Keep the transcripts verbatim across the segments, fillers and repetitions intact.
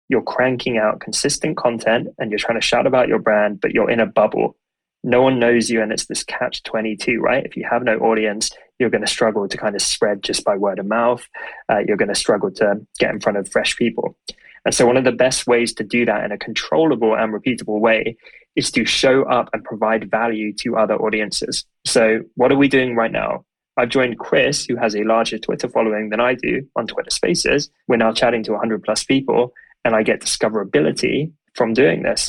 you're cranking out consistent content and you're trying to shout about your brand, but you're in a bubble. No one knows you, and it's this catch twenty-two, right? If you have no audience, you're going to struggle to kind of spread just by word of mouth. Uh, you're going to struggle to get in front of fresh people. And so one of the best ways to do that in a controllable and repeatable way is to show up and provide value to other audiences. So what are we doing right now? I've joined Chris, who has a larger Twitter following than I do, on Twitter Spaces. We're now chatting to one hundred plus people, and I get discoverability from doing this.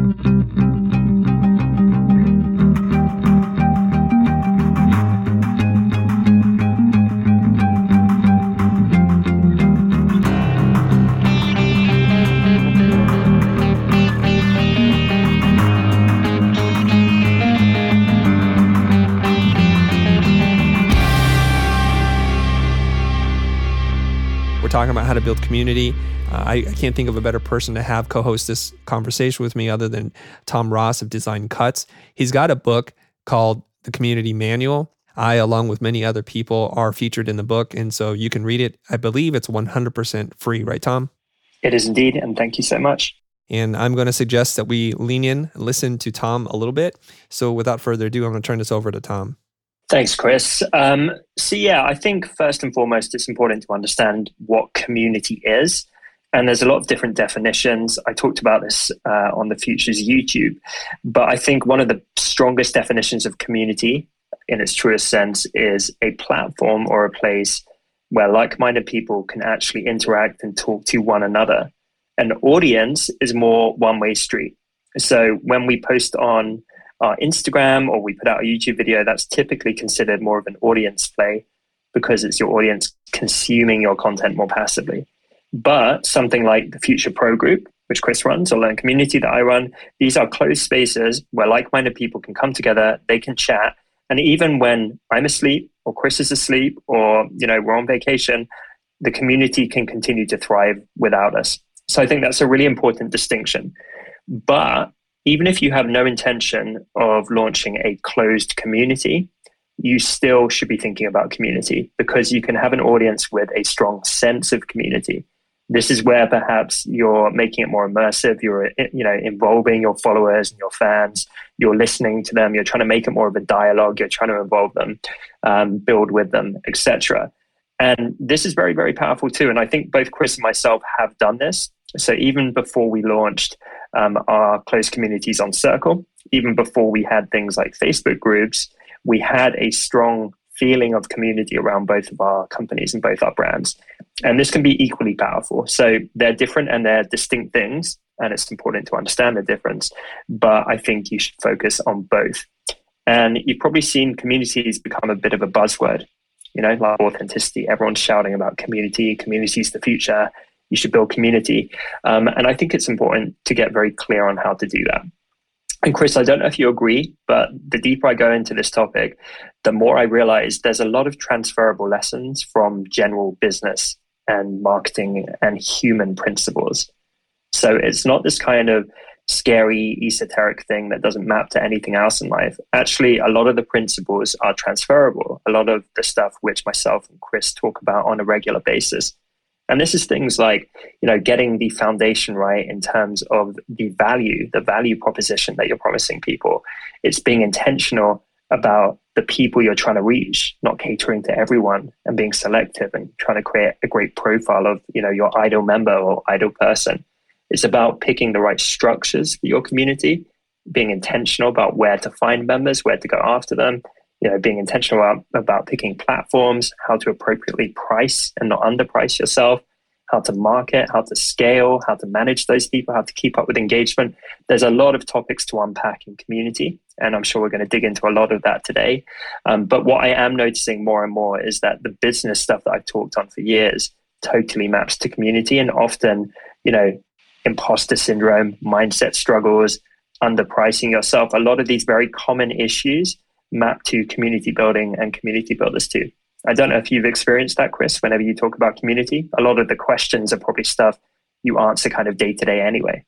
Talking about how to build community. Uh, I, I can't think of a better person to have co-host this conversation with me other than Tom Ross of Design Cuts. He's got a book called The Community Manual. I, along with many other people, are featured in the book, and so you can read it. I believe it's one hundred percent free, right, Tom? It is indeed, and thank you so much. And I'm going to suggest that we lean in and listen to Tom a little bit. So without further ado, I'm going to turn this over to Tom. Thanks, Chris. Um, so yeah, I think first and foremost, it's important to understand what community is. And there's a lot of different definitions. I talked about this uh, on the Futures YouTube, but I think one of the strongest definitions of community in its truest sense is a platform or a place where like-minded people can actually interact and talk to one another. An audience is more one-way street. So when we post on our Instagram or we put out a YouTube video, that's typically considered more of an audience play because it's your audience consuming your content more passively. But something like the Future Pro Group, which Chris runs, or Learn Community that I run, these are closed spaces where like-minded people can come together, they can chat, and even when I'm asleep or Chris is asleep or you know we're on vacation, the community can continue to thrive without us. So I think that's a really important distinction. But even if you have no intention of launching a closed community, you still should be thinking about community because you can have an audience with a strong sense of community. This is where perhaps you're making it more immersive. You're, you know, involving your followers and your fans. You're listening to them. You're trying to make it more of a dialogue. You're trying to involve them, um, build with them, et cetera. And this is very, very powerful too. And I think both Chris and myself have done this. So even before we launched um, our closed communities on Circle, even before we had things like Facebook groups, we had a strong feeling of community around both of our companies and both our brands. And this can be equally powerful. So they're different and they're distinct things, and it's important to understand the difference. But I think you should focus on both. And you've probably seen communities become a bit of a buzzword, you know, like authenticity. Everyone's shouting about community. Community is the future. You should build community. Um, and I think it's important to get very clear on how to do that. And Chris, I don't know if you agree, but the deeper I go into this topic, the more I realize there's a lot of transferable lessons from general business and marketing and human principles. So it's not this kind of scary, esoteric thing that doesn't map to anything else in life. Actually, a lot of the principles are transferable. A lot of the stuff which myself and Chris talk about on a regular basis. And this is things like, you know, getting the foundation right in terms of the value, the value proposition that you're promising people. It's being intentional about the people you're trying to reach, not catering to everyone and being selective and trying to create a great profile of, you know, your ideal member or ideal person. It's about picking the right structures for your community, being intentional about where to find members, where to go after them, you know, being intentional about, about picking platforms, how to appropriately price and not underprice yourself, how to market, how to scale, how to manage those people, how to keep up with engagement. There's a lot of topics to unpack in community, and I'm sure we're going to dig into a lot of that today. Um, but what I am noticing more and more is that the business stuff that I've talked on for years totally maps to community, and often, you know, imposter syndrome, mindset struggles, underpricing yourself, a lot of these very common issues map to community building and community builders too. I don't know if you've experienced that, Chris, whenever you talk about community. A lot of the questions are probably stuff you answer kind of day to day anyway.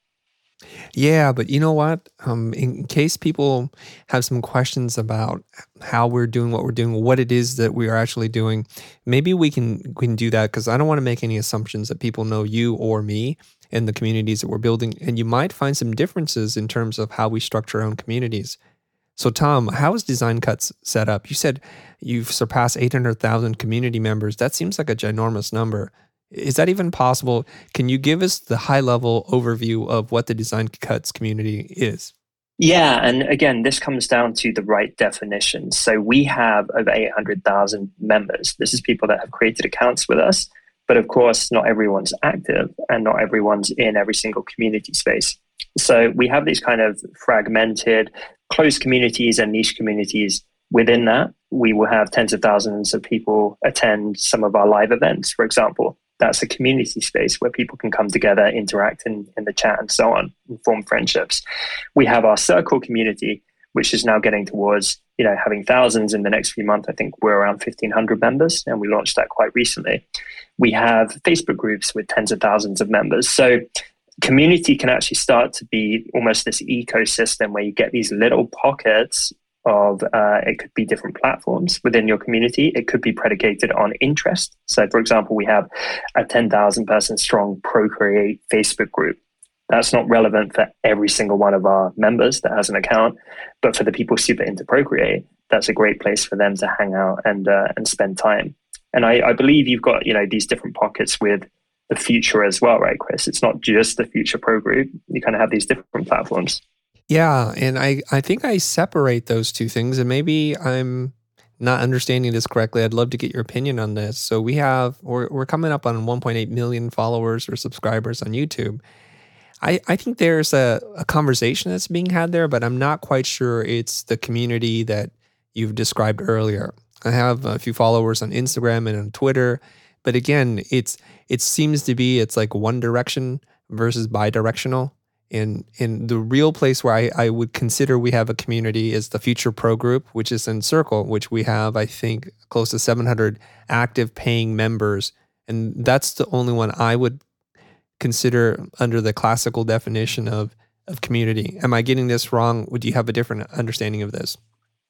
Yeah, but you know what? Um, in case people have some questions about how we're doing what we're doing, what it is that we are actually doing, maybe we can we can do that, because I don't want to make any assumptions that people know you or me. and the communities that we're building. And you might find some differences in terms of how we structure our own communities. So Tom, how is Design Cuts set up? You said you've surpassed eight hundred thousand community members. That seems like a ginormous number. Is that even possible? Can you give us the high-level overview of what the Design Cuts community is? Yeah, and again, this comes down to the right definition. So we have over eight hundred thousand members. This is people that have created accounts with us. But of course, not everyone's active and not everyone's in every single community space. So we have these kind of fragmented, closed communities and niche communities. Within that, we will have tens of thousands of people attend some of our live events, for example. That's a community space where people can come together, interact in, in the chat and so on, and form friendships. We have our circle community, which is now getting towards, you know, having thousands in the next few months. I think we're around fifteen hundred members, and we launched that quite recently. We have Facebook groups with tens of thousands of members. So community can actually start to be almost this ecosystem where you get these little pockets of, uh, it could be different platforms within your community. It could be predicated on interest. So for example, we have a ten thousand person strong Procreate Facebook group. That's not relevant for every single one of our members that has an account, but for the people super into Procreate, that's a great place for them to hang out and uh, and spend time. And I, I believe you've got, you know, these different pockets with the Future as well, right, Chris? It's not just the Future Pro group. You kind of have these different platforms. Yeah, and I, I think I separate those two things, and maybe I'm not understanding this correctly. I'd love to get your opinion on this. So we have, we're, we're coming up on one point eight million followers or subscribers on YouTube. I, I think there's a, a conversation that's being had there, but I'm not quite sure it's the community that you've described earlier. I have a few followers on Instagram and on Twitter, but again, it's it seems to be it's like one direction versus bi-directional. And and the real place where I, I would consider we have a community is the Future Pro group, which is in Circle, which we have, I think, close to seven hundred active paying members. And that's the only one I would consider under the classical definition of, of community. Am I getting this wrong? Would you have a different understanding of this?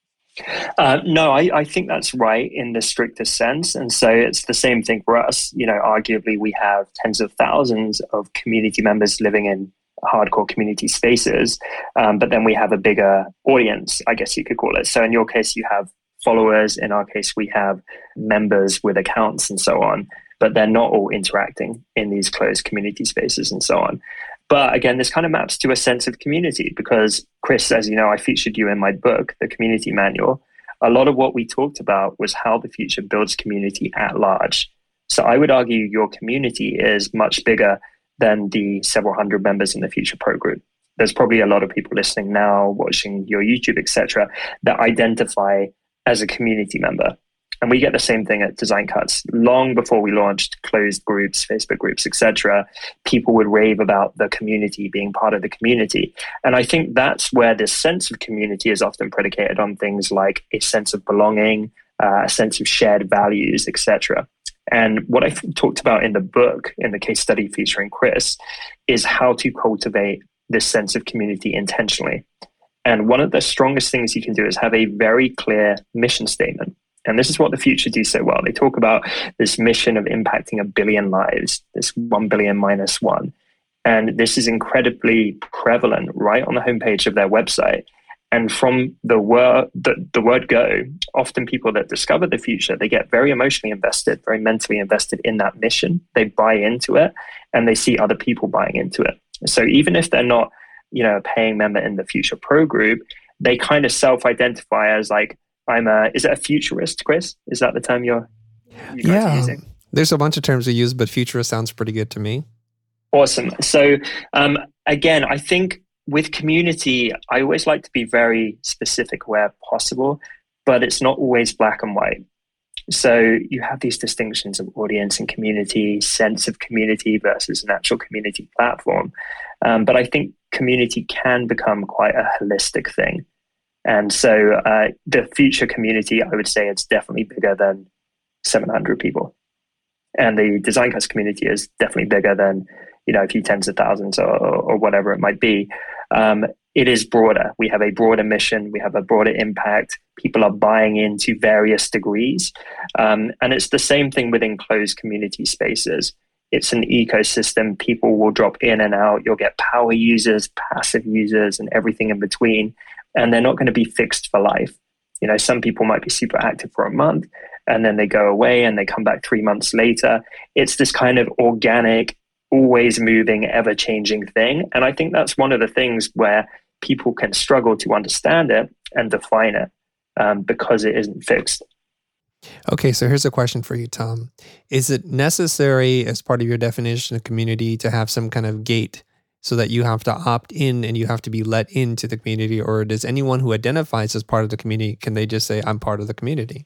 Uh, no, I, I think that's right in the strictest sense. And so it's the same thing for us. You know, arguably we have tens of thousands of community members living in hardcore community spaces, um, but then we have a bigger audience, I guess you could call it. So in your case, you have followers. In our case, we have members with accounts and so on, but they're not all interacting in these closed community spaces and so on. But again, this kind of maps to a sense of community because, Chris, as you know, I featured you in my book, The Community Manual. A lot of what we talked about was how the future builds community at large. So I would argue your community is much bigger than the several hundred members in the Future Pro group. There's probably a lot of people listening now, watching your YouTube, et cetera, that identify as a community member. And we get the same thing at Design Cuts. Long before we launched closed groups, Facebook groups, et cetera, people would rave about the community, being part of the community. And I think that's where this sense of community is often predicated on things like a sense of belonging, uh, a sense of shared values, et cetera. And what I talked about in the book, in the case study featuring Chris, is how to cultivate this sense of community intentionally. And one of the strongest things you can do is have a very clear mission statement. And this is what the Future do so well. They talk about this mission of impacting a billion lives, this one billion minus one. And this is incredibly prevalent right on the homepage of their website. And from the word, the, the word go, often people that discover the Future, they get very emotionally invested, very mentally invested in that mission. They buy into it and they see other people buying into it. So even if they're not, you know, a paying member in the Future Pro group, they kind of self-identify as like, I'm a, is it a futurist, Chris? Is that the term you're you guys yeah. are using? There's a bunch of terms we use, but futurist sounds pretty good to me. Awesome. So um, again, I think with community, I always like to be very specific where possible, but it's not always black and white. So you have these distinctions of audience and community, sense of community versus an actual community platform. Um, but I think community can become quite a holistic thing. And so uh, the Future community, I would say it's definitely bigger than seven hundred people. And the Design Cuts community is definitely bigger than, you know, a few tens of thousands or, or whatever it might be. Um, it is broader. We have a broader mission. We have a broader impact. People are buying into various degrees. Um, and it's the same thing within closed community spaces. It's an ecosystem. People will drop in and out. You'll get power users, passive users, and everything in between. And they're not going to be fixed for life. You know, some people might be super active for a month and then they go away and they come back three months later. It's this kind of organic, always moving, ever changing thing. And I think that's one of the things where people can struggle to understand it and define it um, because it isn't fixed. Okay, so here's a question for you, Tom. Is it necessary as part of your definition of community to have some kind of gate so that you have to opt in and you have to be let into the community? Or does anyone who identifies as part of the community, can they just say, I'm part of the community?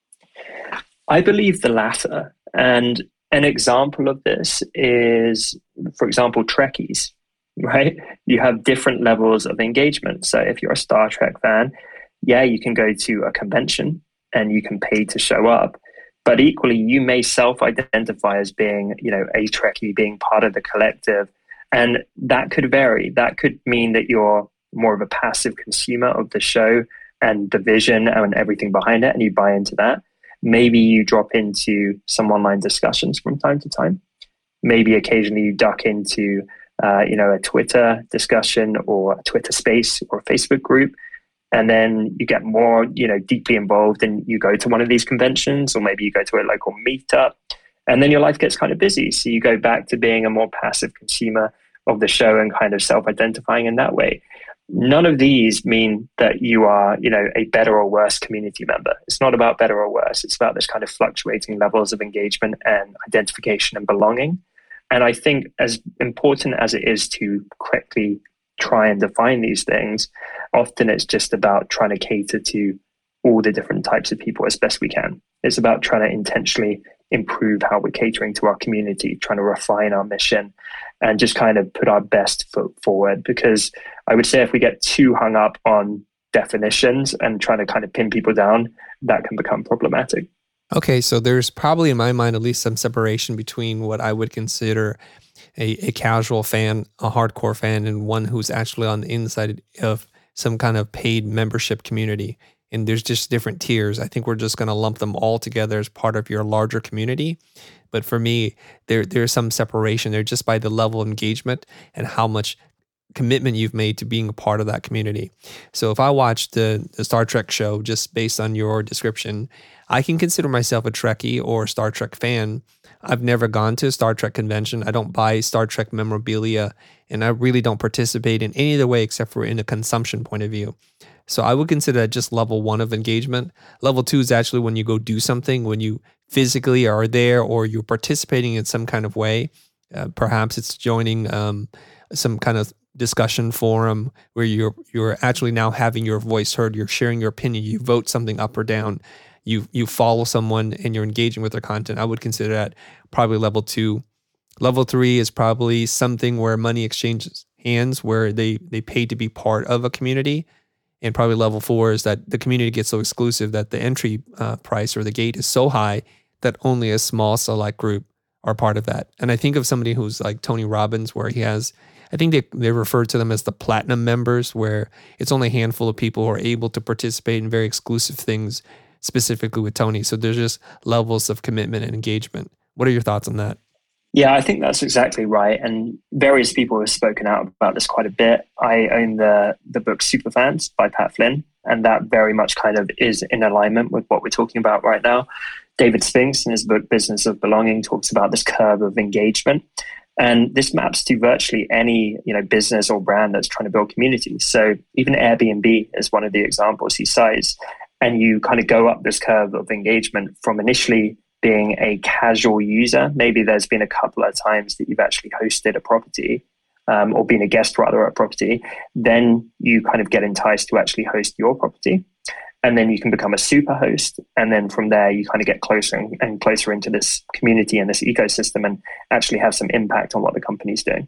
I believe the latter. And an example of this is, for example, Trekkies, right? You have different levels of engagement. So if you're a Star Trek fan, yeah, you can go to a convention and you can pay to show up. But equally, you may self-identify as being, you know, a Trekkie, being part of the collective. And that could vary. That could mean that you're more of a passive consumer of the show and the vision and everything behind it, and you buy into that. Maybe you drop into some online discussions from time to time. Maybe occasionally you duck into, uh, you know, a Twitter discussion or a Twitter space or a Facebook group. And then you get more, you know, deeply involved and you go to one of these conventions, or maybe you go to a local meetup, and then your life gets kind of busy. So you go back to being a more passive consumer of the show and kind of self-identifying in that way. None of these mean that you are, you know, a better or worse community member. It's not about better or worse. It's about this kind of fluctuating levels of engagement and identification and belonging. And I think as important as it is to correctly try and define these things, often it's just about trying to cater to all the different types of people as best we can. It's about trying to intentionally improve how we're catering to our community, trying to refine our mission, and just kind of put our best foot forward. Because I would say if we get too hung up on definitions and trying to kind of pin people down, that can become problematic. Okay, so there's probably in my mind at least some separation between what I would consider a, a casual fan, a hardcore fan, and one who's actually on the inside of some kind of paid membership community. And there's just different tiers. I think we're just going to lump them all together as part of your larger community. But for me, there there's some separation there just by the level of engagement and how much commitment you've made to being a part of that community. So if I watch the, the Star Trek show, just based on your description, I can consider myself a Trekkie or a Star Trek fan. I've never gone to a Star Trek convention. I don't buy Star Trek memorabilia, and I really don't participate in any other way except for in a consumption point of view. So I would consider that just level one of engagement. Level two is actually when you go do something, when you physically are there or you're participating in some kind of way. Uh, perhaps it's joining um, some kind of discussion forum where you're you're actually now having your voice heard. You're sharing your opinion. You vote something up or down. You you follow someone and you're engaging with their content. I would consider that probably level two. Level three is probably something where money exchanges hands, where they they pay to be part of a community. And probably level four is that the community gets so exclusive that the entry uh, price or the gate is so high that only a small select group are part of that. And I think of somebody who's like Tony Robbins, where he has, I think they, they refer to them as the platinum members, where it's only a handful of people who are able to participate in very exclusive things, specifically with Tony. So there's just levels of commitment and engagement. What are your thoughts on that? Yeah, I think that's exactly right. And various people have spoken out about this quite a bit. I own the the book Superfans by Pat Flynn, and that very much kind of is in alignment with what we're talking about right now. David Spinks, in his book Business of Belonging, talks about this curve of engagement. And this maps to virtually any, you know, business or brand that's trying to build community. So even Airbnb is one of the examples he cites. And you kind of go up this curve of engagement from initially being a casual user. Maybe there's been a couple of times that you've actually hosted a property um, or been a guest rather at a property. Then you kind of get enticed to actually host your property. And then you can become a super host. And then from there, you kind of get closer and, and closer into this community and this ecosystem and actually have some impact on what the company's doing.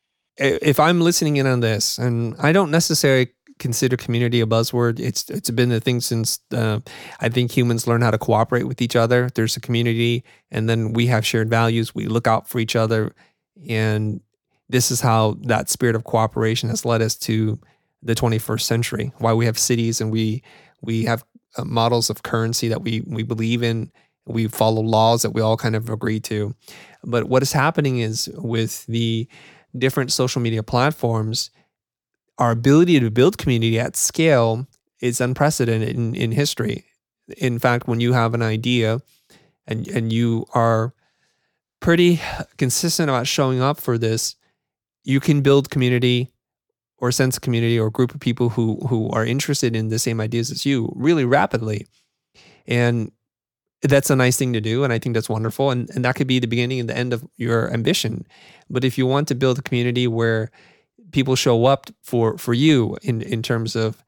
If I'm listening in on this, and I don't necessarily consider community a buzzword. It's it's been a thing since uh, I think humans learn how to cooperate with each other. There's a community, and then we have shared values. We look out for each other, and this is how that spirit of cooperation has led us to the twenty-first century. Why we have cities and we we have uh, models of currency that we we believe in, We follow laws that we all kind of agree to. But what is happening is with the different social media platforms, our ability to build community at scale is unprecedented in, in history. In fact, when you have an idea and, and you are pretty consistent about showing up for this, you can build community or a sense of community or a group of people who who are interested in the same ideas as you really rapidly. And that's a nice thing to do. And I think that's wonderful. And, and that could be the beginning and the end of your ambition. But if you want to build a community where people show up for, for you in, in terms of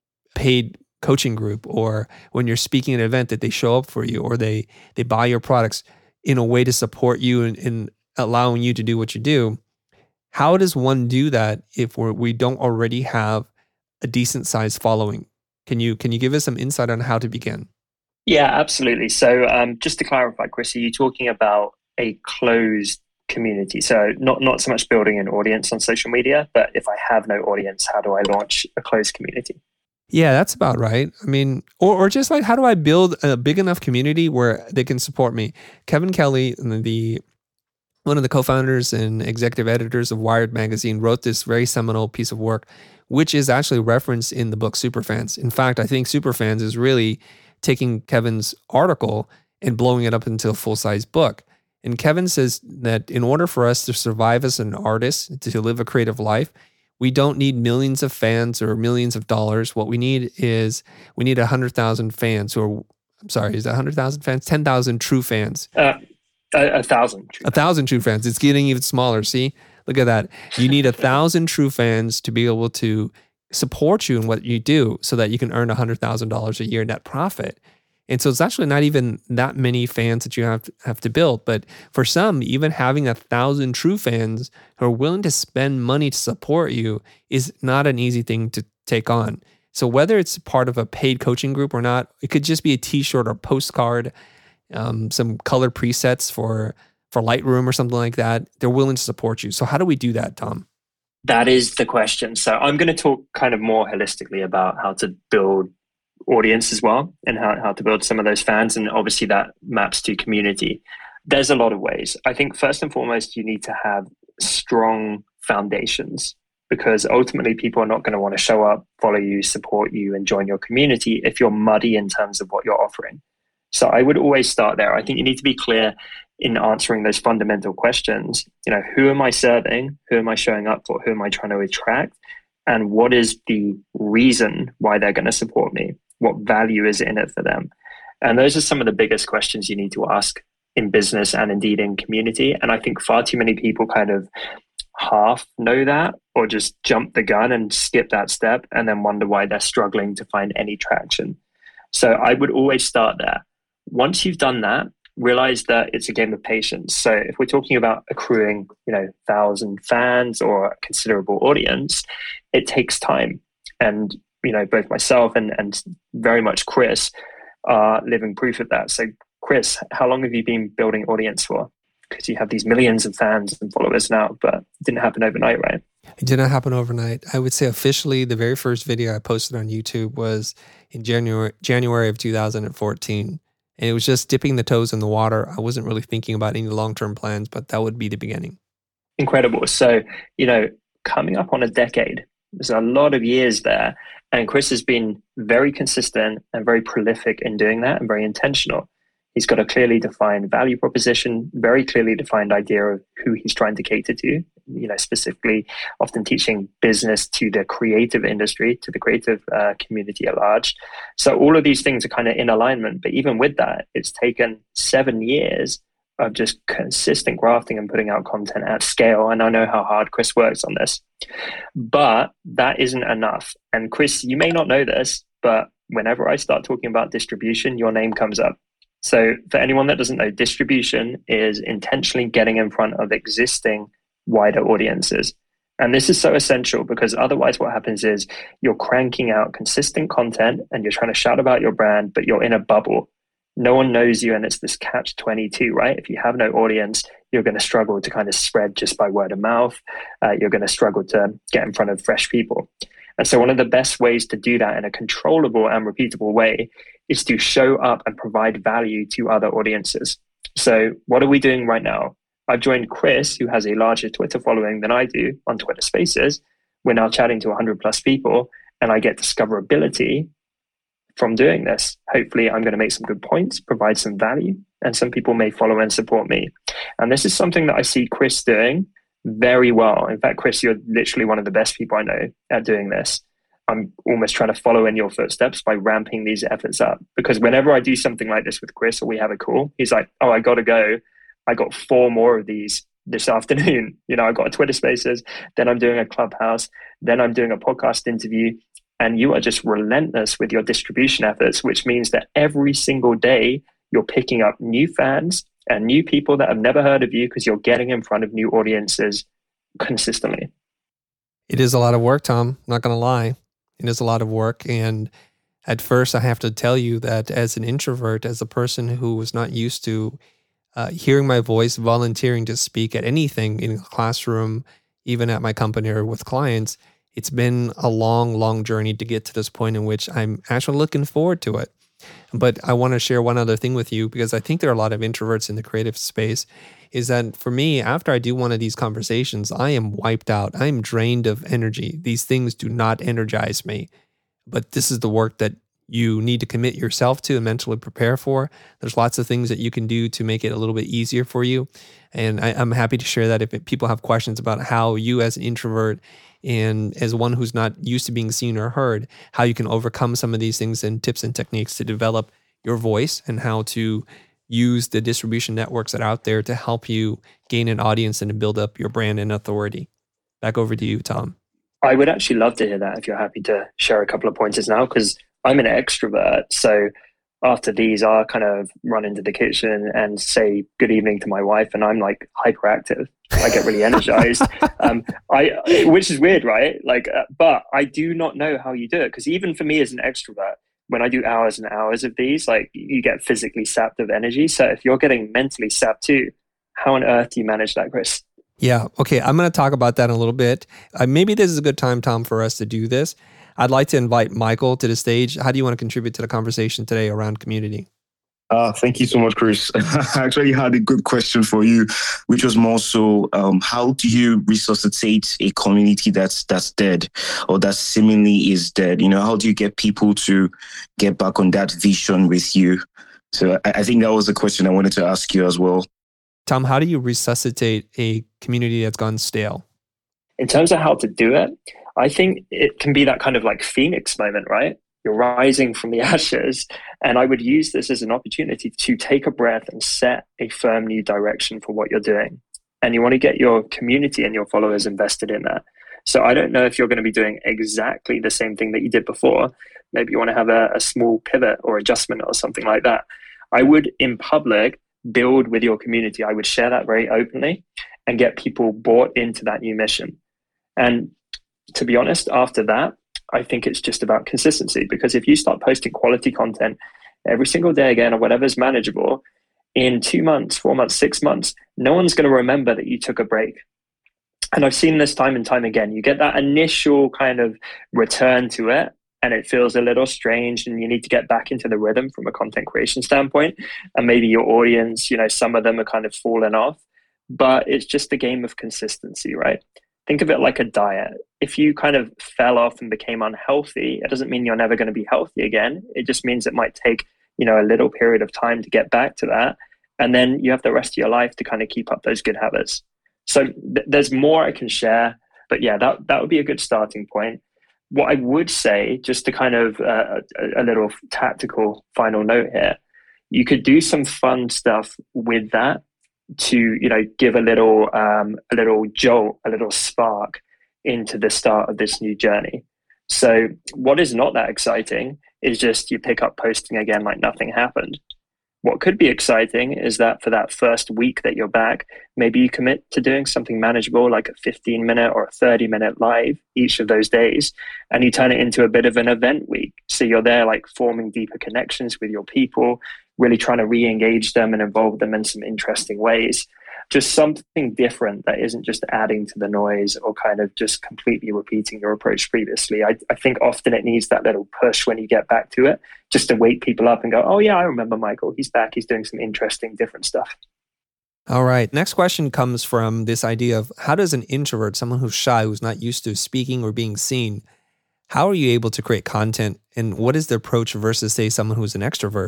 paid coaching group, or when you're speaking at an event that they show up for you, or they, they buy your products in a way to support you and in, in allowing you to do what you do, how does one do that if we're, we don't already have a decent sized following? Can you can you give us some insight on how to begin? Yeah, absolutely. So um, just to clarify, Chris, are you talking about a closed community? So not not so much building an audience on social media, but if I have no audience, how do I launch a closed community? Yeah, that's about right. I mean, or or just like, how do I build a big enough community where they can support me? Kevin Kelly, the one of the co-founders and executive editors of Wired magazine, wrote this very seminal piece of work, which is actually referenced in the book Superfans. In fact, I think Superfans is really taking Kevin's article and blowing it up into a full-size book. And Kevin says that in order for us to survive as an artist, to live a creative life, we don't need millions of fans or millions of dollars. What we need is, we need one hundred thousand fans who are, I'm sorry, is that one hundred thousand fans? ten thousand true fans. Uh, a, a thousand. A thousand true fans. It's getting even smaller. See? Look at that. You need a thousand true fans to be able to support you in what you do so that you can earn one hundred thousand dollars a year net profit. And so it's actually not even that many fans that you have to, have to build. But for some, even having a thousand true fans who are willing to spend money to support you is not an easy thing to take on. So whether it's part of a paid coaching group or not, it could just be a t-shirt or postcard, um, some color presets for, for Lightroom or something like that. They're willing to support you. So how do we do that, Tom? That is the question. So I'm going to talk kind of more holistically about how to build audience as well, and how, how to build some of those fans. And obviously that maps to community. There's a lot of ways. I think first and foremost, you need to have strong foundations, because ultimately people are not going to want to show up, follow you, support you, and join your community if you're muddy in terms of what you're offering. So I would always start there. I think you need to be clear in answering those fundamental questions. You know, who am I serving? Who am I showing up for? Who am I trying to attract? And what is the reason why they're going to support me? What value is in it for them? And those are some of the biggest questions you need to ask in business and indeed in community. And I think far too many people kind of half know that, or just jump the gun and skip that step and then wonder why they're struggling to find any traction. So I would always start there. Once you've done that, realize that it's a game of patience. So if we're talking about accruing, you know, thousand fans or a considerable audience, it takes time. And, you know, both myself and, and very much Chris are living proof of that. So Chris, how long have you been building audience for? Because you have these millions of fans and followers now, but it didn't happen overnight, right? It did not happen overnight. I would say officially the very first video I posted on YouTube was in January January of two thousand fourteen. And it was just dipping the toes in the water. I wasn't really thinking about any long-term plans, but that would be the beginning. Incredible. So, you know, coming up on a decade, there's a lot of years there. And Chris has been very consistent and very prolific in doing that, and very intentional. He's got a clearly defined value proposition, very clearly defined idea of who he's trying to cater to, you know, specifically often teaching business to the creative industry, to the creative uh, community at large. So all of these things are kind of in alignment. But even with that, it's taken seven years of just consistent grafting and putting out content at scale. And I know how hard Chris works on this, but that isn't enough. And Chris, you may not know this, but whenever I start talking about distribution, your name comes up. So for anyone that doesn't know, distribution is intentionally getting in front of existing wider audiences. And this is so essential, because otherwise what happens is you're cranking out consistent content and you're trying to shout about your brand, but you're in a bubble. No one knows you, and it's this catch twenty-two, right? If you have no audience, you're going to struggle to kind of spread just by word of mouth. Uh, you're going to struggle to get in front of fresh people. And so one of the best ways to do that in a controllable and repeatable way is to show up and provide value to other audiences. So what are we doing right now? I've joined Chris, who has a larger Twitter following than I do, on Twitter Spaces. We're now chatting to one hundred plus people, and I get discoverability from doing this. Hopefully, I'm going to make some good points, provide some value, and some people may follow and support me. And this is something that I see Chris doing very well. In fact, Chris, you're literally one of the best people I know at doing this. I'm almost trying to follow in your footsteps by ramping these efforts up. Because whenever I do something like this with Chris or we have a call, he's like, oh, I got to go. I got four more of these this afternoon. You know, I got a Twitter Spaces, then I'm doing a Clubhouse, then I'm doing a podcast interview. And you are just relentless with your distribution efforts, which means that every single day you're picking up new fans and new people that have never heard of you because you're getting in front of new audiences consistently. It is a lot of work, Tom. Not going to lie. It is a lot of work. And at first, I have to tell you that as an introvert, as a person who was not used to uh, hearing my voice, volunteering to speak at anything in a classroom, even at my company or with clients, it's been a long, long journey to get to this point in which I'm actually looking forward to it. But I want to share one other thing with you, because I think there are a lot of introverts in the creative space, is that for me, after I do one of these conversations, I am wiped out. I am drained of energy. These things do not energize me. But this is the work that you need to commit yourself to and mentally prepare for. There's lots of things that you can do to make it a little bit easier for you. And I, I'm happy to share that if it, people have questions about how you as an introvert and as one who's not used to being seen or heard, how you can overcome some of these things and tips and techniques to develop your voice and how to use the distribution networks that are out there to help you gain an audience and to build up your brand and authority. Back over to you, Tom. I would actually love to hear that if you're happy to share a couple of pointers now, because I'm an extrovert. So after these, I'll kind of run into the kitchen and say good evening to my wife, and I'm like hyperactive. I get really energized, um, I which is weird, right? Like, uh, but I do not know how you do it, because even for me as an extrovert, when I do hours and hours of these, like you get physically sapped of energy. So if you're getting mentally sapped too, how on earth do you manage that, Chris? Yeah. Okay. I'm going to talk about that in a little bit. Uh, maybe this is a good time, Tom, for us to do this. I'd like to invite Michael to the stage. How do you want to contribute to the conversation today around community? Uh, thank you so much, Chris. I actually had a good question for you, which was more so, um, how do you resuscitate a community that's that's dead or that seemingly is dead? You know, how do you get people to get back on that vision with you? So I, I think that was a question I wanted to ask you as well. Tom, how do you resuscitate a community that's gone stale? In terms of how to do it, I think it can be that kind of like Phoenix moment, right? You're rising from the ashes. And I would use this as an opportunity to take a breath and set a firm new direction for what you're doing. And you want to get your community and your followers invested in that. So I don't know if you're going to be doing exactly the same thing that you did before. Maybe you want to have a, a small pivot or adjustment or something like that. I would, in public, build with your community. I would share that very openly and get people bought into that new mission. And to be honest, after that, I think it's just about consistency, because if you start posting quality content every single day again, or whatever's manageable, in two months, four months, six months, no one's going to remember that you took a break. And I've seen this time and time again. You get that initial kind of return to it, and it feels a little strange, and you need to get back into the rhythm from a content creation standpoint. And maybe your audience, you know, some of them are kind of fallen off, but it's just a game of consistency, right? Think of it like a diet. If you kind of fell off and became unhealthy, it doesn't mean you're never going to be healthy again. It just means it might take, you know, a little period of time to get back to that. And then you have the rest of your life to kind of keep up those good habits. So th- there's more I can share, but yeah, that, that would be a good starting point. What I would say, just to kind of uh, a, a little tactical final note here, you could do some fun stuff with that to, you know, give a little, um, a little jolt, a little spark into the start of this new journey. So what is not that exciting is just you pick up posting again like nothing happened. What could be exciting is that for that first week that you're back, maybe you commit to doing something manageable, like a fifteen minute or a thirty minute live each of those days, and you turn it into a bit of an event week. So you're there like forming deeper connections with your people, really trying to re-engage them and involve them in some interesting ways. just something different that isn't just adding to the noise or kind of just completely repeating your approach previously. I, I think often it needs that little push when you get back to it, just to wake people up and go, oh yeah, I remember Michael. He's back. He's doing some interesting, different stuff. All right. Next question comes from this idea of how does an introvert, someone who's shy, who's not used to speaking or being seen, how are you able to create content, and what is the approach versus, say, someone who's an extrovert?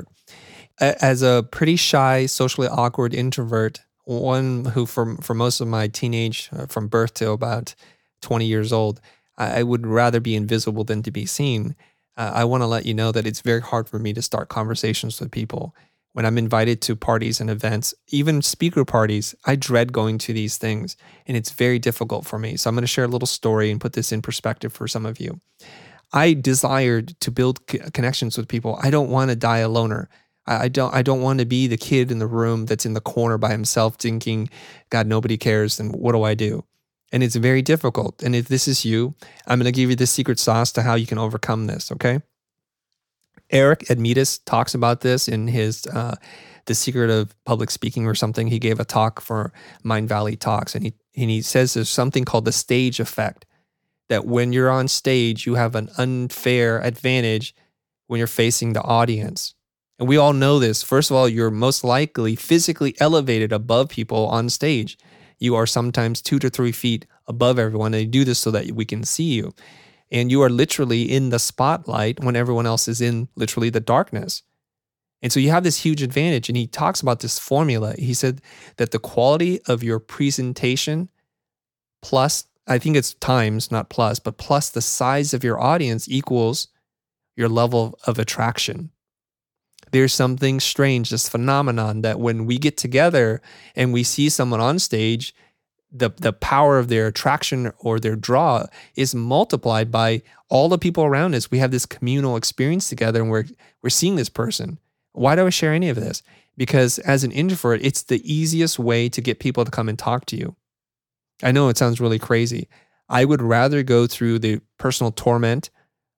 As a pretty shy, socially awkward introvert, one who for, for most of my teenage, uh, from birth to about twenty years old, I, I would rather be invisible than to be seen. Uh, I want to let you know that it's very hard for me to start conversations with people. When I'm invited to parties and events, even speaker parties, I dread going to these things, and it's very difficult for me. So I'm going to share a little story and put this in perspective for some of you. I desired to build c- connections with people. I don't want to die a loner. I, I don't I don't want to be the kid in the room that's in the corner by himself thinking, God, nobody cares, and what do I do? And it's very difficult. And if this is you, I'm going to give you the secret sauce to how you can overcome this, okay? Eric Admetus talks about this in his uh, The Secret of Public Speaking or something. He gave a talk for Mind Valley Talks, and he and he says there's something called the stage effect, that when you're on stage, you have an unfair advantage when you're facing the audience. And we all know this. First of all, you're most likely physically elevated above people on stage. You are sometimes two to three feet above everyone. They do this so that we can see you. And you are literally in the spotlight when everyone else is in literally the darkness. And so you have this huge advantage. And he talks about this formula. He said that the quality of your presentation plus, I think it's times, not plus, but plus the size of your audience equals your level of attraction. There's something strange, this phenomenon that when we get together and we see someone on stage, the the power of their attraction or their draw is multiplied by all the people around us. We have this communal experience together, and we're we're seeing this person. Why do I share any of this? Because as an introvert, it's the easiest way to get people to come and talk to you. I know it sounds really crazy. I would rather go through the personal torment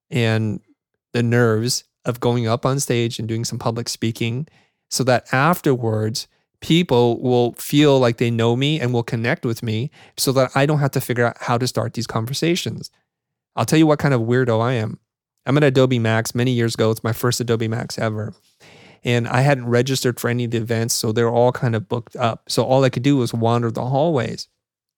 and the nerves of going up on stage and doing some public speaking so that afterwards people will feel like they know me and will connect with me so that I don't have to figure out how to start these conversations. I'll tell you what kind of weirdo I am. I'm at Adobe Max many years ago. It's my first Adobe Max ever. And I hadn't registered for any of the events, so they're all kind of booked up. So all I could do was wander the hallways.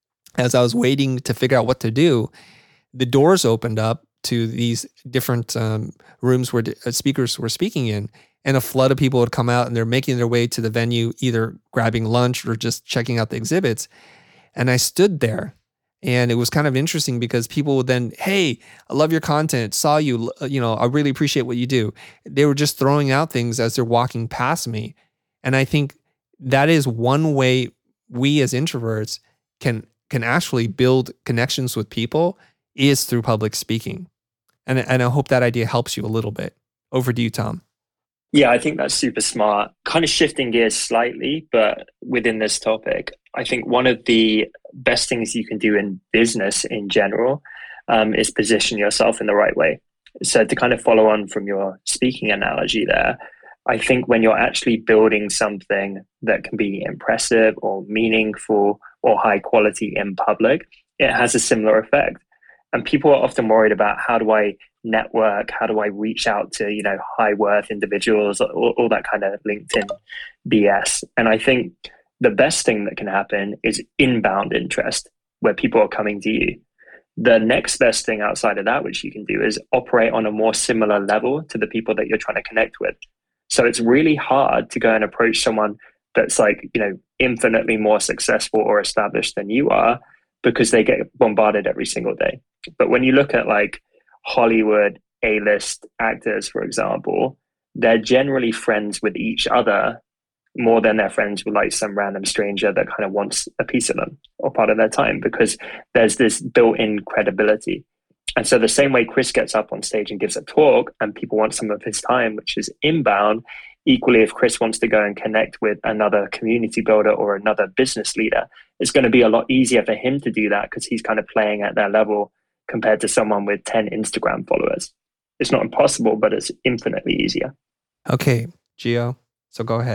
As I was waiting to figure out what to do, the doors opened up to these different um, rooms where speakers were speaking in, and a flood of people would come out, and they're making their way to the venue, either grabbing lunch or just checking out the exhibits. And I stood there, and it was kind of interesting because people would then, hey, I love your content, saw you, you know, I really appreciate what you do. They were just throwing out things as they're walking past me. And I think that is one way we as introverts can can actually build connections with people is through public speaking. And, and I hope that idea helps you a little bit. Over to you, Tom. Yeah, I think that's super smart. Kind of shifting gears slightly, but within this topic, I think one of the best things you can do in business in general um, is position yourself in the right way. So to kind of follow on from your speaking analogy there, I think when you're actually building something that can be impressive or meaningful or high quality in public, it has a similar effect. And people are often worried about how do I network, how do I reach out to, you know, high worth individuals, all, all that kind of LinkedIn B S. And I think the best thing that can happen is inbound interest, where people are coming to you. The next best thing outside of that, which you can do, is operate on a more similar level to the people that you're trying to connect with. So it's really hard to go and approach someone that's like, you know, infinitely more successful or established than you are, because they get bombarded every single day. But when you look at like Hollywood A-list actors, for example, they're generally friends with each other more than they're friends with like some random stranger that kind of wants a piece of them or part of their time, because there's this built-in credibility. And so the same way Chris gets up on stage and gives a talk and people want some of his time, which is inbound, equally, if Chris wants to go and connect with another community builder or another business leader, it's going to be a lot easier for him to do that because he's kind of playing at their level compared to someone with ten Instagram followers. It's not impossible, but it's infinitely easier. Okay, Gio, so go ahead.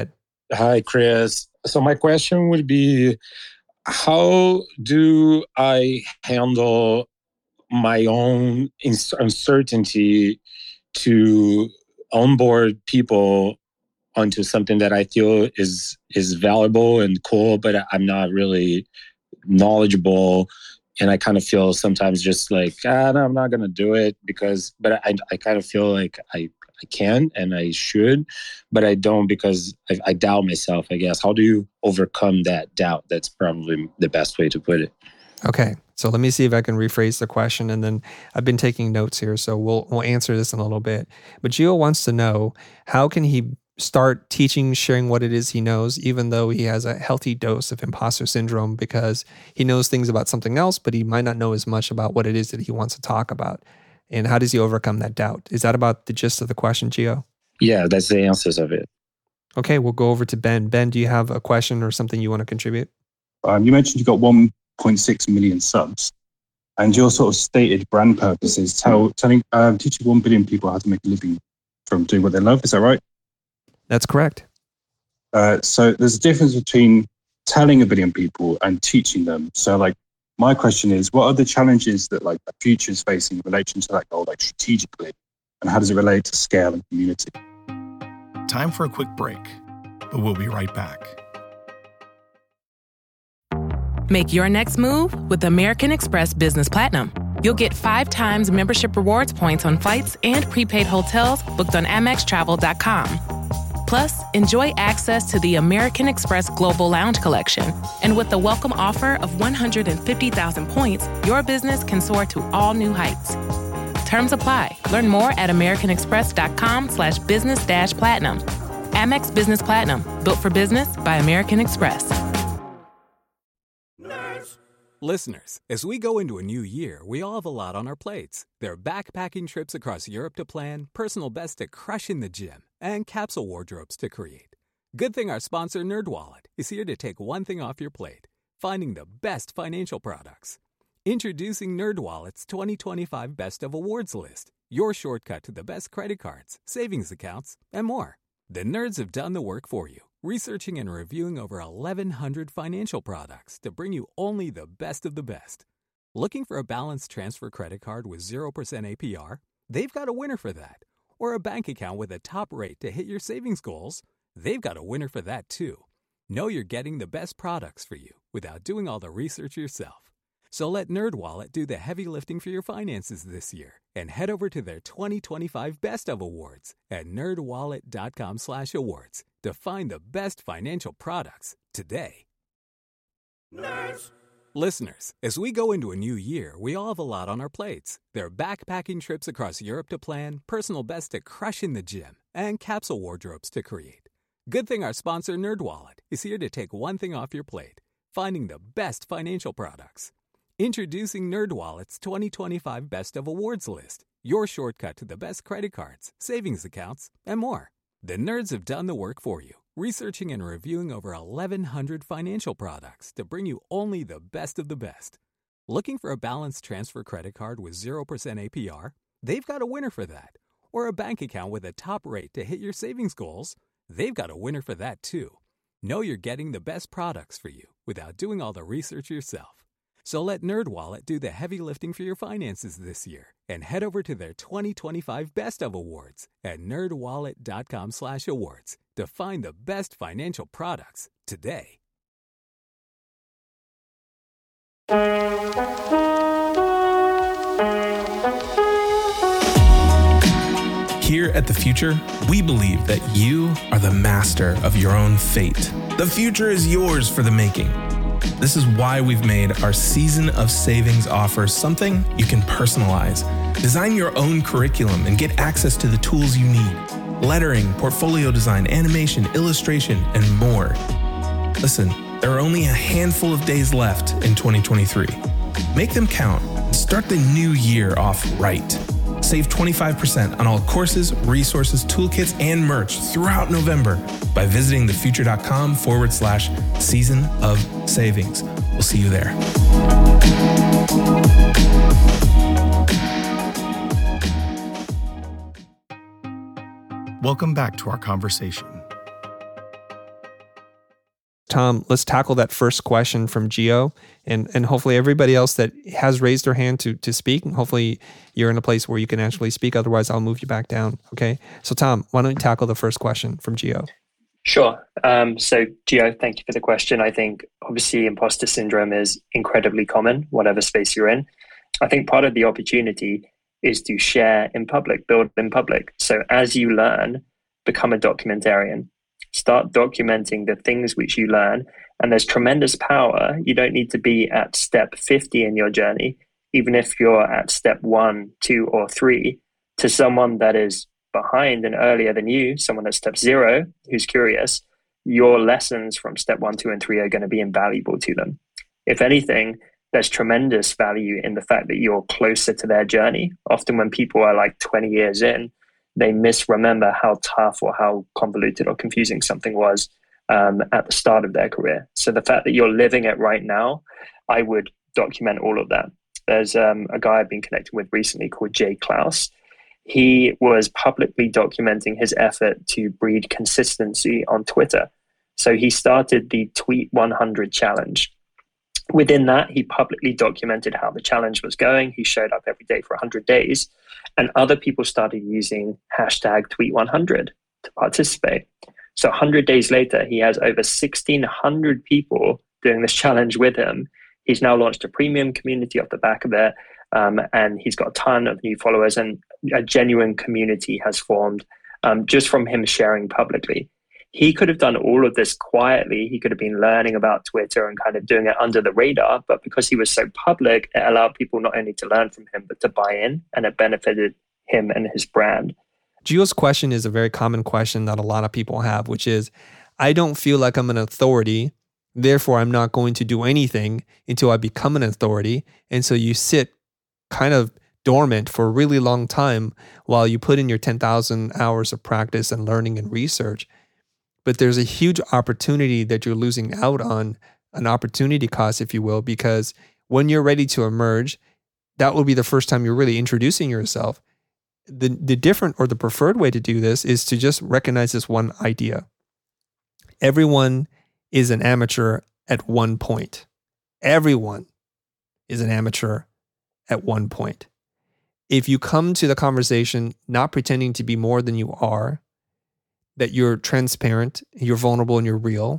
Hi, Chris. So my question would be, how do I handle my own uncertainty to onboard people onto something that I feel is is valuable and cool, but I'm not really knowledgeable, and I kind of feel sometimes just like, ah, no, I'm not gonna do it because, but I I kind of feel like I I can and I should, but I don't because I, I doubt myself, I guess. How do you overcome that doubt? That's probably the best way to put it. Okay. So let me see if I can rephrase the question, and then I've been taking notes here, so we'll we'll answer this in a little bit. But Gio wants to know, how can he start teaching, sharing what it is he knows, even though he has a healthy dose of imposter syndrome, because he knows things about something else, but he might not know as much about what it is that he wants to talk about. And how does he overcome that doubt? Is that about the gist of the question, Gio? Yeah, that's the answers of it. Okay, we'll go over to Ben. Ben, do you have a question or something you want to contribute? Um, you mentioned you got one point six million subs, and your sort of stated brand purpose is tell, telling, um, teaching one billion people how to make a living from doing what they love. Is that right? That's correct. Uh, so there's a difference between telling a billion people and teaching them. So like, my question is, what are the challenges that like the future is facing in relation to that goal, like strategically, and how does it relate to scale and community? Time for a quick break, but we'll be right back. Make your next move with American Express Business Platinum. You'll get five times membership rewards points on flights and prepaid hotels booked on Amex Travel dot com. Plus, enjoy access to the American Express Global Lounge Collection. And with the welcome offer of one hundred fifty thousand points, your business can soar to all new heights. Terms apply. Learn more at american express dot com slash business dash platinum. Amex Business Platinum, built for business by American Express. Listeners, as we go into a new year, we all have a lot on our plates. There are backpacking trips across Europe to plan, personal best to crush in the gym, and capsule wardrobes to create. Good thing our sponsor NerdWallet is here to take one thing off your plate, finding the best financial products. Introducing NerdWallet's twenty twenty-five Best of Awards list, your shortcut to the best credit cards, savings accounts, and more. The nerds have done the work for you, researching and reviewing over eleven hundred financial products to bring you only the best of the best. Looking for a balanced transfer credit card with zero percent A P R? They've got a winner for that. Or a bank account with a top rate to hit your savings goals? They've got a winner for that too. Know you're getting the best products for you without doing all the research yourself. So let NerdWallet do the heavy lifting for your finances this year and head over to their twenty twenty-five Best of Awards at nerdwallet dot com slash awards to find the best financial products today. Nerds. Listeners, as we go into a new year, we all have a lot on our plates. There are backpacking trips across Europe to plan, personal best to crush in the gym, and capsule wardrobes to create. Good thing our sponsor NerdWallet is here to take one thing off your plate, finding the best financial products. Introducing NerdWallet's twenty twenty-five Best of Awards list, your shortcut to the best credit cards, savings accounts, and more. The nerds have done the work for you, researching and reviewing over eleven hundred financial products to bring you only the best of the best. Looking for a balanced transfer credit card with zero percent A P R? They've got a winner for that. Or a bank account with a top rate to hit your savings goals? They've got a winner for that too. Know you're getting the best products for you without doing all the research yourself. So let NerdWallet do the heavy lifting for your finances this year and head over to their twenty twenty-five Best of Awards at nerdwallet dot com slash awards to find the best financial products today. Here at The Future, we believe that you are the master of your own fate. The future is yours for the making. This is why we've made our Season of Savings offer something you can personalize. Design your own curriculum and get access to the tools you need. Lettering, portfolio design, animation, illustration, and more. Listen, there are only a handful of days left in twenty twenty-three. Make them count and start the new year off right. Save twenty-five percent on all courses, resources, toolkits, and merch throughout November by visiting thefuture.com forward slash season of savings. We'll see you there. Welcome back to our conversation. Tom, let's tackle that first question from Gio, and and hopefully everybody else that has raised their hand to to speak, and hopefully you're in a place where you can actually speak. Otherwise, I'll move you back down. Okay. So Tom, why don't you tackle the first question from Gio? Sure. Um, so Gio, thank you for the question. I think obviously imposter syndrome is incredibly common, whatever space you're in. I think part of the opportunity is to share in public, build in public. So as you learn, become a documentarian. Start documenting the things which you learn. And there's tremendous power. You don't need to be at step fifty in your journey, even if you're at step one, two, or three, to someone that is behind and earlier than you, someone at step zero who's curious. Your lessons from step one, two, and three are going to be invaluable to them. If anything, there's tremendous value in the fact that you're closer to their journey. Often when people are like twenty years in, they misremember how tough or how convoluted or confusing something was um, at the start of their career. So the fact that you're living it right now, I would document all of that. There's um, a guy I've been connecting with recently called Jay Klaus. He was publicly documenting his effort to breed consistency on Twitter. So he started the Tweet one hundred challenge. Within that, he publicly documented how the challenge was going. He showed up every day for one hundred days, and other people started using hashtag Tweet one hundred to participate. So one hundred days later, he has over sixteen hundred people doing this challenge with him. He's now launched a premium community off the back of it, um, and he's got a ton of new followers, and a genuine community has formed um, just from him sharing publicly. He could have done all of this quietly. He could have been learning about Twitter and kind of doing it under the radar, but because he was so public, it allowed people not only to learn from him, but to buy in, and it benefited him and his brand. Gio's question is a very common question that a lot of people have, which is, I don't feel like I'm an authority, therefore I'm not going to do anything until I become an authority. And so you sit kind of dormant for a really long time while you put in your ten thousand hours of practice and learning and research. But there's a huge opportunity that you're losing out on, an opportunity cost, if you will, because when you're ready to emerge, that will be the first time you're really introducing yourself. The, the different or the preferred way to do this is to just recognize this one idea. Everyone is an amateur at one point. Everyone is an amateur at one point. If you come to the conversation not pretending to be more than you are, that you're transparent, you're vulnerable, and you're real,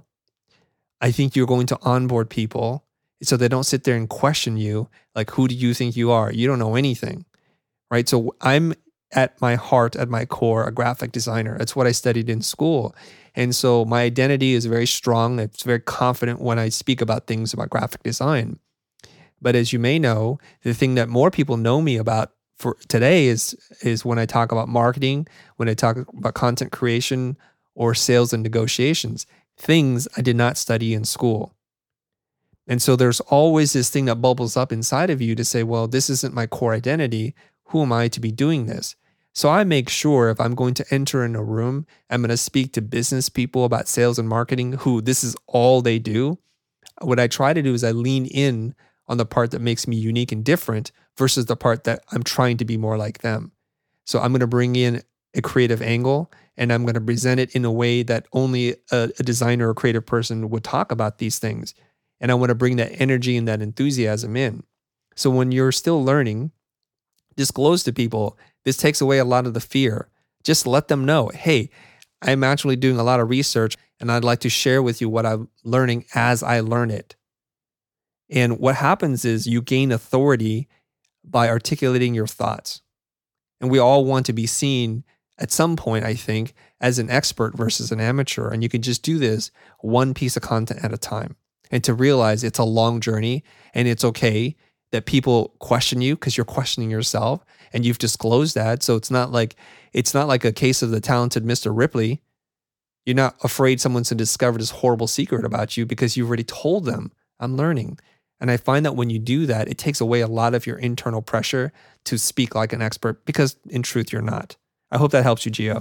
I think you're going to onboard people so they don't sit there and question you, like, who do you think you are? You don't know anything, right? So I'm at my heart, at my core, a graphic designer. That's what I studied in school. And so my identity is very strong. It's very confident when I speak about things about graphic design. But as you may know, the thing that more people know me about for today is is when I talk about marketing, when I talk about content creation or sales and negotiations, things I did not study in school. And so there's always this thing that bubbles up inside of you to say, well, this isn't my core identity. Who am I to be doing this? So I make sure if I'm going to enter in a room, I'm going to speak to business people about sales and marketing who this is all they do. What I try to do is I lean in on the part that makes me unique and different versus the part that I'm trying to be more like them. So I'm going to bring in a creative angle, and I'm going to present it in a way that only a, a designer or creative person would talk about these things. And I want to bring that energy and that enthusiasm in. So when you're still learning, disclose to people, this takes away a lot of the fear. Just let them know, hey, I'm actually doing a lot of research, and I'd like to share with you what I'm learning as I learn it. And what happens is you gain authority by articulating your thoughts. And we all want to be seen at some point, I think, as an expert versus an amateur. And you can just do this one piece of content at a time. And to realize it's a long journey, and it's okay that people question you because you're questioning yourself, and you've disclosed that. So it's not like it's not like a case of the talented Mister Ripley. You're not afraid someone's going to discover this horrible secret about you because you've already told them, I'm learning. And I find that when you do that, it takes away a lot of your internal pressure to speak like an expert, because in truth, you're not. I hope that helps you, Gio.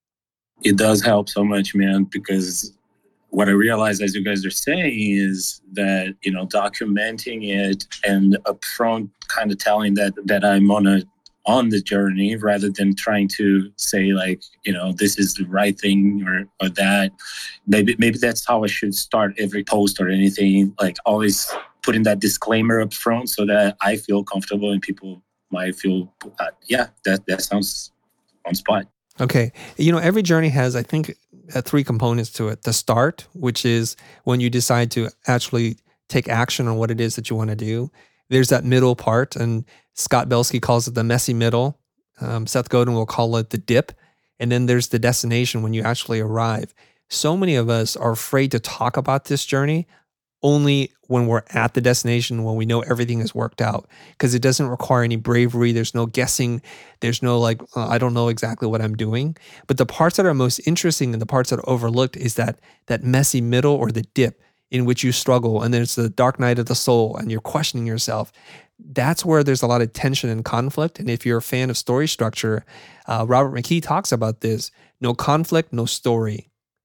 It does help so much, man, because what I realize as you guys are saying is that, you know, documenting it and upfront kind of telling that that I'm on a on the journey rather than trying to say like, you know, this is the right thing or, or that. Maybe maybe that's how I should start every post or anything, like always putting that disclaimer up front so that I feel comfortable and people might feel, uh, yeah, that, that sounds on spot. Okay. You know, every journey has, I think, uh, three components to it. The start, which is when you decide to actually take action on what it is that you want to do. There's that middle part, and Scott Belsky calls it the messy middle. Um, Seth Godin will call it the dip. And then there's the destination when you actually arrive. So many of us are afraid to talk about this journey only when we're at the destination, when we know everything is worked out, because it doesn't require any bravery. There's no guessing. There's no like, uh, I don't know exactly what I'm doing. But the parts that are most interesting and the parts that are overlooked is that that messy middle or the dip in which you struggle. And then it's the dark night of the soul and you're questioning yourself. That's where there's a lot of tension and conflict. And if you're a fan of story structure, uh, Robert McKee talks about this: no conflict, no story.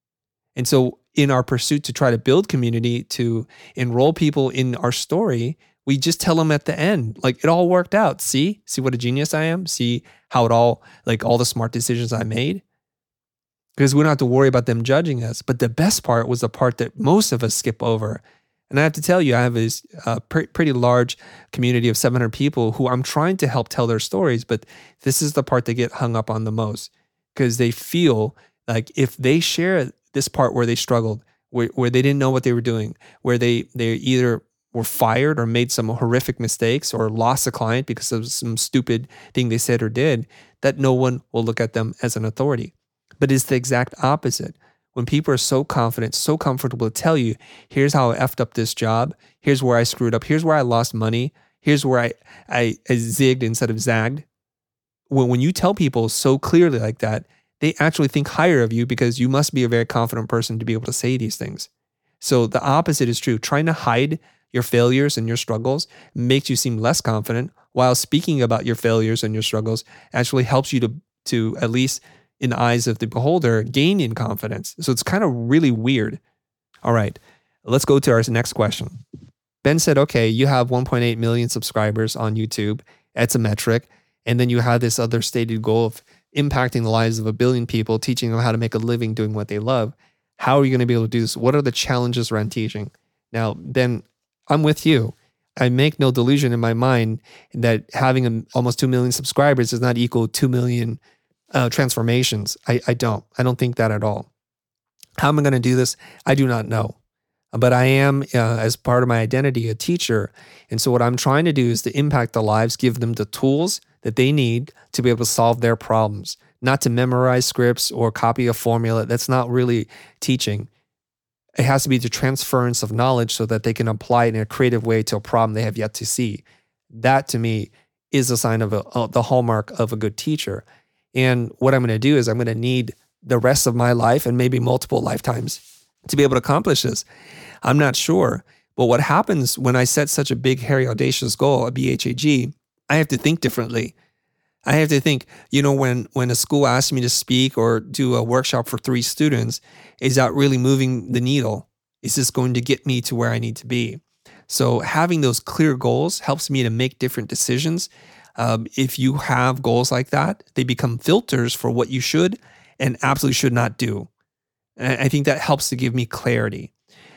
And so in our pursuit to try to build community, to enroll people in our story, we just tell them at the end, like, it all worked out. See, see what a genius I am. See how it all, like all the smart decisions I made. Because we don't have to worry about them judging us. But the best part was the part that most of us skip over. And I have to tell you, I have this uh, pre- pretty large community of seven hundred people who I'm trying to help tell their stories, but this is the part they get hung up on the most, because they feel like if they share this part where they struggled, where, where they didn't know what they were doing, where they, they either were fired or made some horrific mistakes or lost a client because of some stupid thing they said or did, that no one will look at them as an authority. But it's the exact opposite. When people are so confident, so comfortable to tell you, here's how I effed up this job, here's where I screwed up, here's where I lost money, here's where I, I, I zigged instead of zagged. When, when you tell people so clearly like that, they actually think higher of you because you must be a very confident person to be able to say these things. So the opposite is true. Trying to hide your failures and your struggles makes you seem less confident, while speaking about your failures and your struggles actually helps you to, to at least in the eyes of the beholder, gain in confidence. So it's kind of really weird. All right, let's go to our next question. Ben said, okay, you have one point eight million subscribers on YouTube. That's a metric. And then you have this other stated goal of impacting the lives of a billion people, teaching them how to make a living doing what they love. How are you going to be able to do this? What are the challenges around teaching? Now, then I'm with you. I make no delusion in my mind that having a, almost two million subscribers does not equal two million uh, transformations. I, I don't. I don't think that at all. How am I going to do this? I do not know. But I am, uh, as part of my identity, a teacher. And so what I'm trying to do is to impact the lives, give them the tools that they need to be able to solve their problems, not to memorize scripts or copy a formula. That's not really teaching. It has to be the transference of knowledge so that they can apply it in a creative way to a problem they have yet to see. That, to me, is a sign of a, uh, the hallmark of a good teacher. And what I'm going to do is I'm going to need the rest of my life and maybe multiple lifetimes to be able to accomplish this. I'm not sure. But what happens when I set such a big, hairy, audacious goal, a B H A G, I have to think differently. I have to think, you know, when, when a school asks me to speak or do a workshop for three students, is that really moving the needle? Is this going to get me to where I need to be? So having those clear goals helps me to make different decisions. Um, if you have goals like that, they become filters for what you should and absolutely should not do. And I think that helps to give me clarity.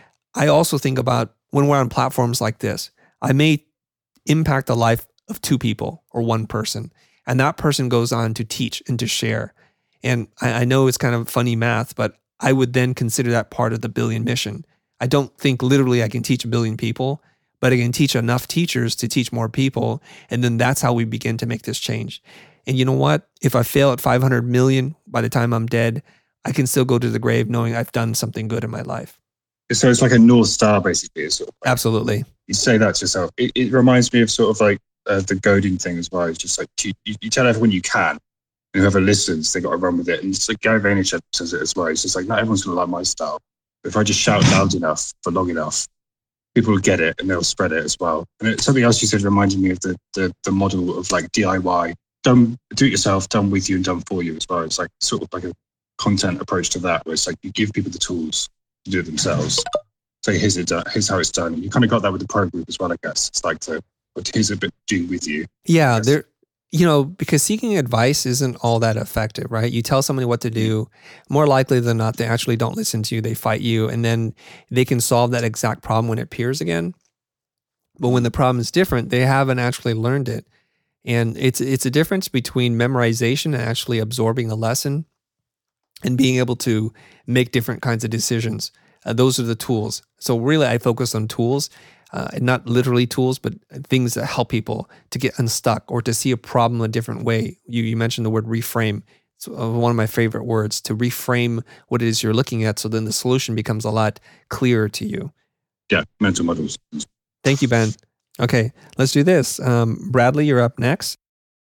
I also think about when we're on platforms like this, I may impact the life of two people or one person, and that person goes on to teach and to share. And I, I know it's kind of funny math, but I would then consider that part of the billion mission. I don't think literally I can teach a billion people, but I can teach enough teachers to teach more people. And then that's how we begin to make this change. And you know what? If I fail at five hundred million by the time I'm dead, I can still go to the grave knowing I've done something good in my life. So it's like a North Star, basically. Sort of like, absolutely. You say that to yourself. It, it reminds me of sort of like uh, the Godin thing as well. It's just like you, you tell everyone you can, and whoever listens, they got to run with it. And it's like Gary Vaynerchuk says it as well. It's just like, not everyone's going to like my style. But if I just shout loud enough for long enough, people will get it and they'll spread it as well. And it, something else you said reminded me of the, the the model of like D I Y, done, do it yourself, done with you and done for you as well. It's like sort of like a content approach to that, where it's like you give people the tools to do it themselves. So here's it done, here's how it's done. And you kind of got that with the pro group as well, I guess. It's like the, here's a bit do with you. Yeah, there You know, because seeking advice isn't all that effective, right? You tell somebody what to do, more likely than not, they actually don't listen to you, they fight you, and then they can solve that exact problem when it appears again. But when the problem is different, they haven't actually learned it. And it's it's a difference between memorization and actually absorbing a lesson and being able to make different kinds of decisions. Uh, those are the tools. So really, I focus on tools. Uh, not literally tools, but things that help people to get unstuck or to see a problem a different way. You, you mentioned the word reframe. It's one of my favorite words, to reframe what it is you're looking at, so then the solution becomes a lot clearer to you. Yeah, mental models. Thank you, Ben. Okay, let's do this. Um, Bradley, you're up next.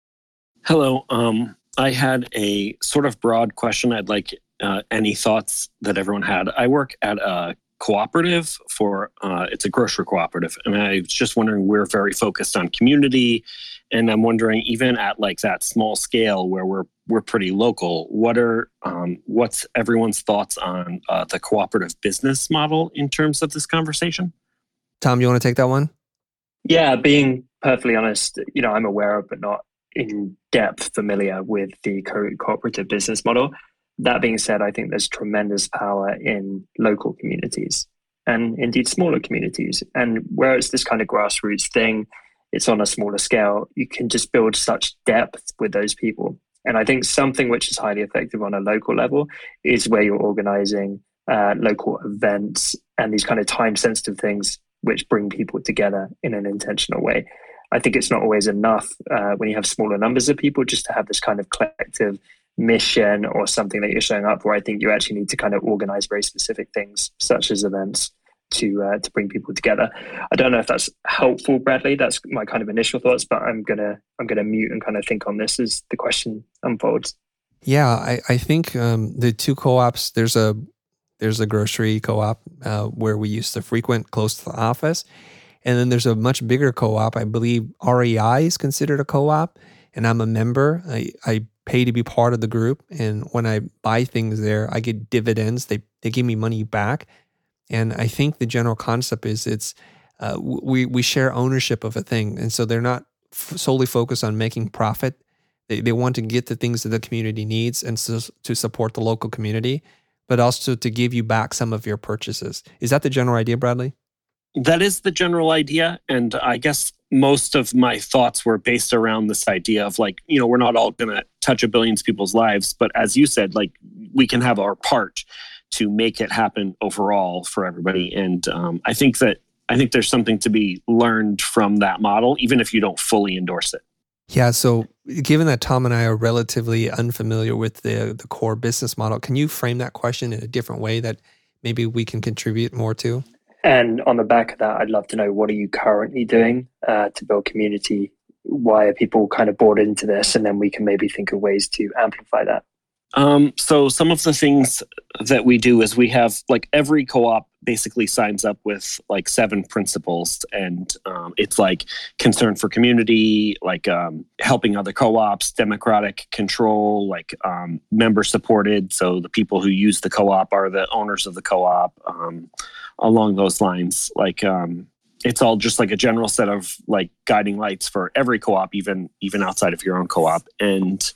Hello. Um, I had a sort of broad question. I'd like uh, any thoughts that everyone had. I work at a cooperative for, uh, it's a grocery cooperative. And I was just wondering, we're very focused on community. And I'm wondering, even at like that small scale where we're we're pretty local, what are, um, what's everyone's thoughts on uh, the cooperative business model in terms of this conversation? Tom, you want to take that one? Yeah, being perfectly honest, you know, I'm aware of, but not in depth familiar with the co- cooperative business model. That being said, I think there's tremendous power in local communities and indeed smaller communities. And where it's this kind of grassroots thing, it's on a smaller scale, you can just build such depth with those people. And I think something which is highly effective on a local level is where you're organizing uh, local events and these kind of time-sensitive things which bring people together in an intentional way. I think it's not always enough uh, when you have smaller numbers of people just to have this kind of collective mission or something that you're showing up for. I think you actually need to kind of organize very specific things, such as events, to uh, to bring people together. I don't know if that's helpful, Bradley. That's my kind of initial thoughts, but I'm gonna I'm gonna mute and kind of think on this as the question unfolds. Yeah, I I think um, the two co-ops. There's a there's a grocery co-op uh, where we used to frequent close to the office, and then there's a much bigger co-op. I believe R E I is considered a co-op, and I'm a member. I I pay to be part of the group, and when I buy things there, I get dividends. They they give me money back. And I think the general concept is it's uh, we we share ownership of a thing, and so they're not f- solely focused on making profit. They they want to get the things that the community needs and so, to support the local community, but also to give you back some of your purchases. Is that the general idea, Bradley? That is the general idea, and I guess most of my thoughts were based around this idea of like, you know, we're not all going to touch a billion people's lives, but as you said, like we can have our part to make it happen overall for everybody. And um, I think that I think there's something to be learned from that model, even if you don't fully endorse it. Yeah. So given that Tom and I are relatively unfamiliar with the the core business model, can you frame that question in a different way that maybe we can contribute more to? And on the back of that, I'd love to know, what are you currently doing uh, to build community? Why are people kind of bought into this? And then we can maybe think of ways to amplify that. Um, so some of the things that we do is we have like every co-op basically signs up with like seven principles, and um, it's like concern for community, like um, helping other co-ops, democratic control, like um, member supported. So the people who use the co-op are the owners of the co-op, um, along those lines. Like um, it's all just like a general set of like guiding lights for every co-op, even even outside of your own co-op. And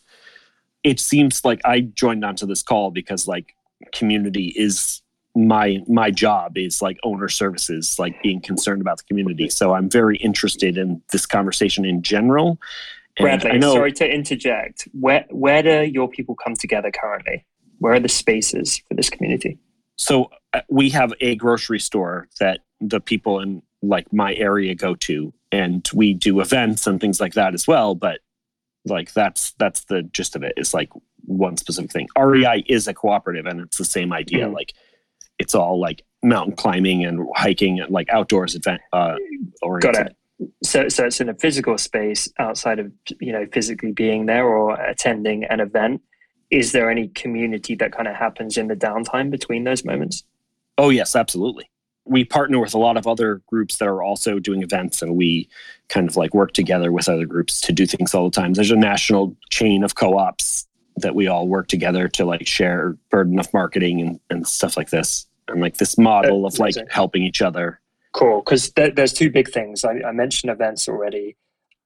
it seems like I joined onto this call because like community is my my job is like owner services, like being concerned about the community. So I'm very interested in this conversation in general. And Bradley, I know, sorry to interject. Where where do your people come together currently? Where are the spaces for this community? So uh, we have a grocery store that the people in like my area go to, and we do events and things like that as well. But like that's that's the gist of it. It's like one specific thing. R E I is a cooperative, and it's the same idea. Mm-hmm. Like it's all like mountain climbing and hiking and like outdoors event uh, oriented. Got it. So so it's in a physical space outside of, you know, physically being there or attending an event. Is there any community that kind of happens in the downtime between those moments? Oh yes, absolutely. We partner with a lot of other groups that are also doing events, and we kind of like work together with other groups to do things all the time. There's a national chain of co-ops that we all work together to like share burden of marketing and, and stuff like this. And like this model of like helping each other. Cool. Because th- there's two big things. I, I mentioned events already.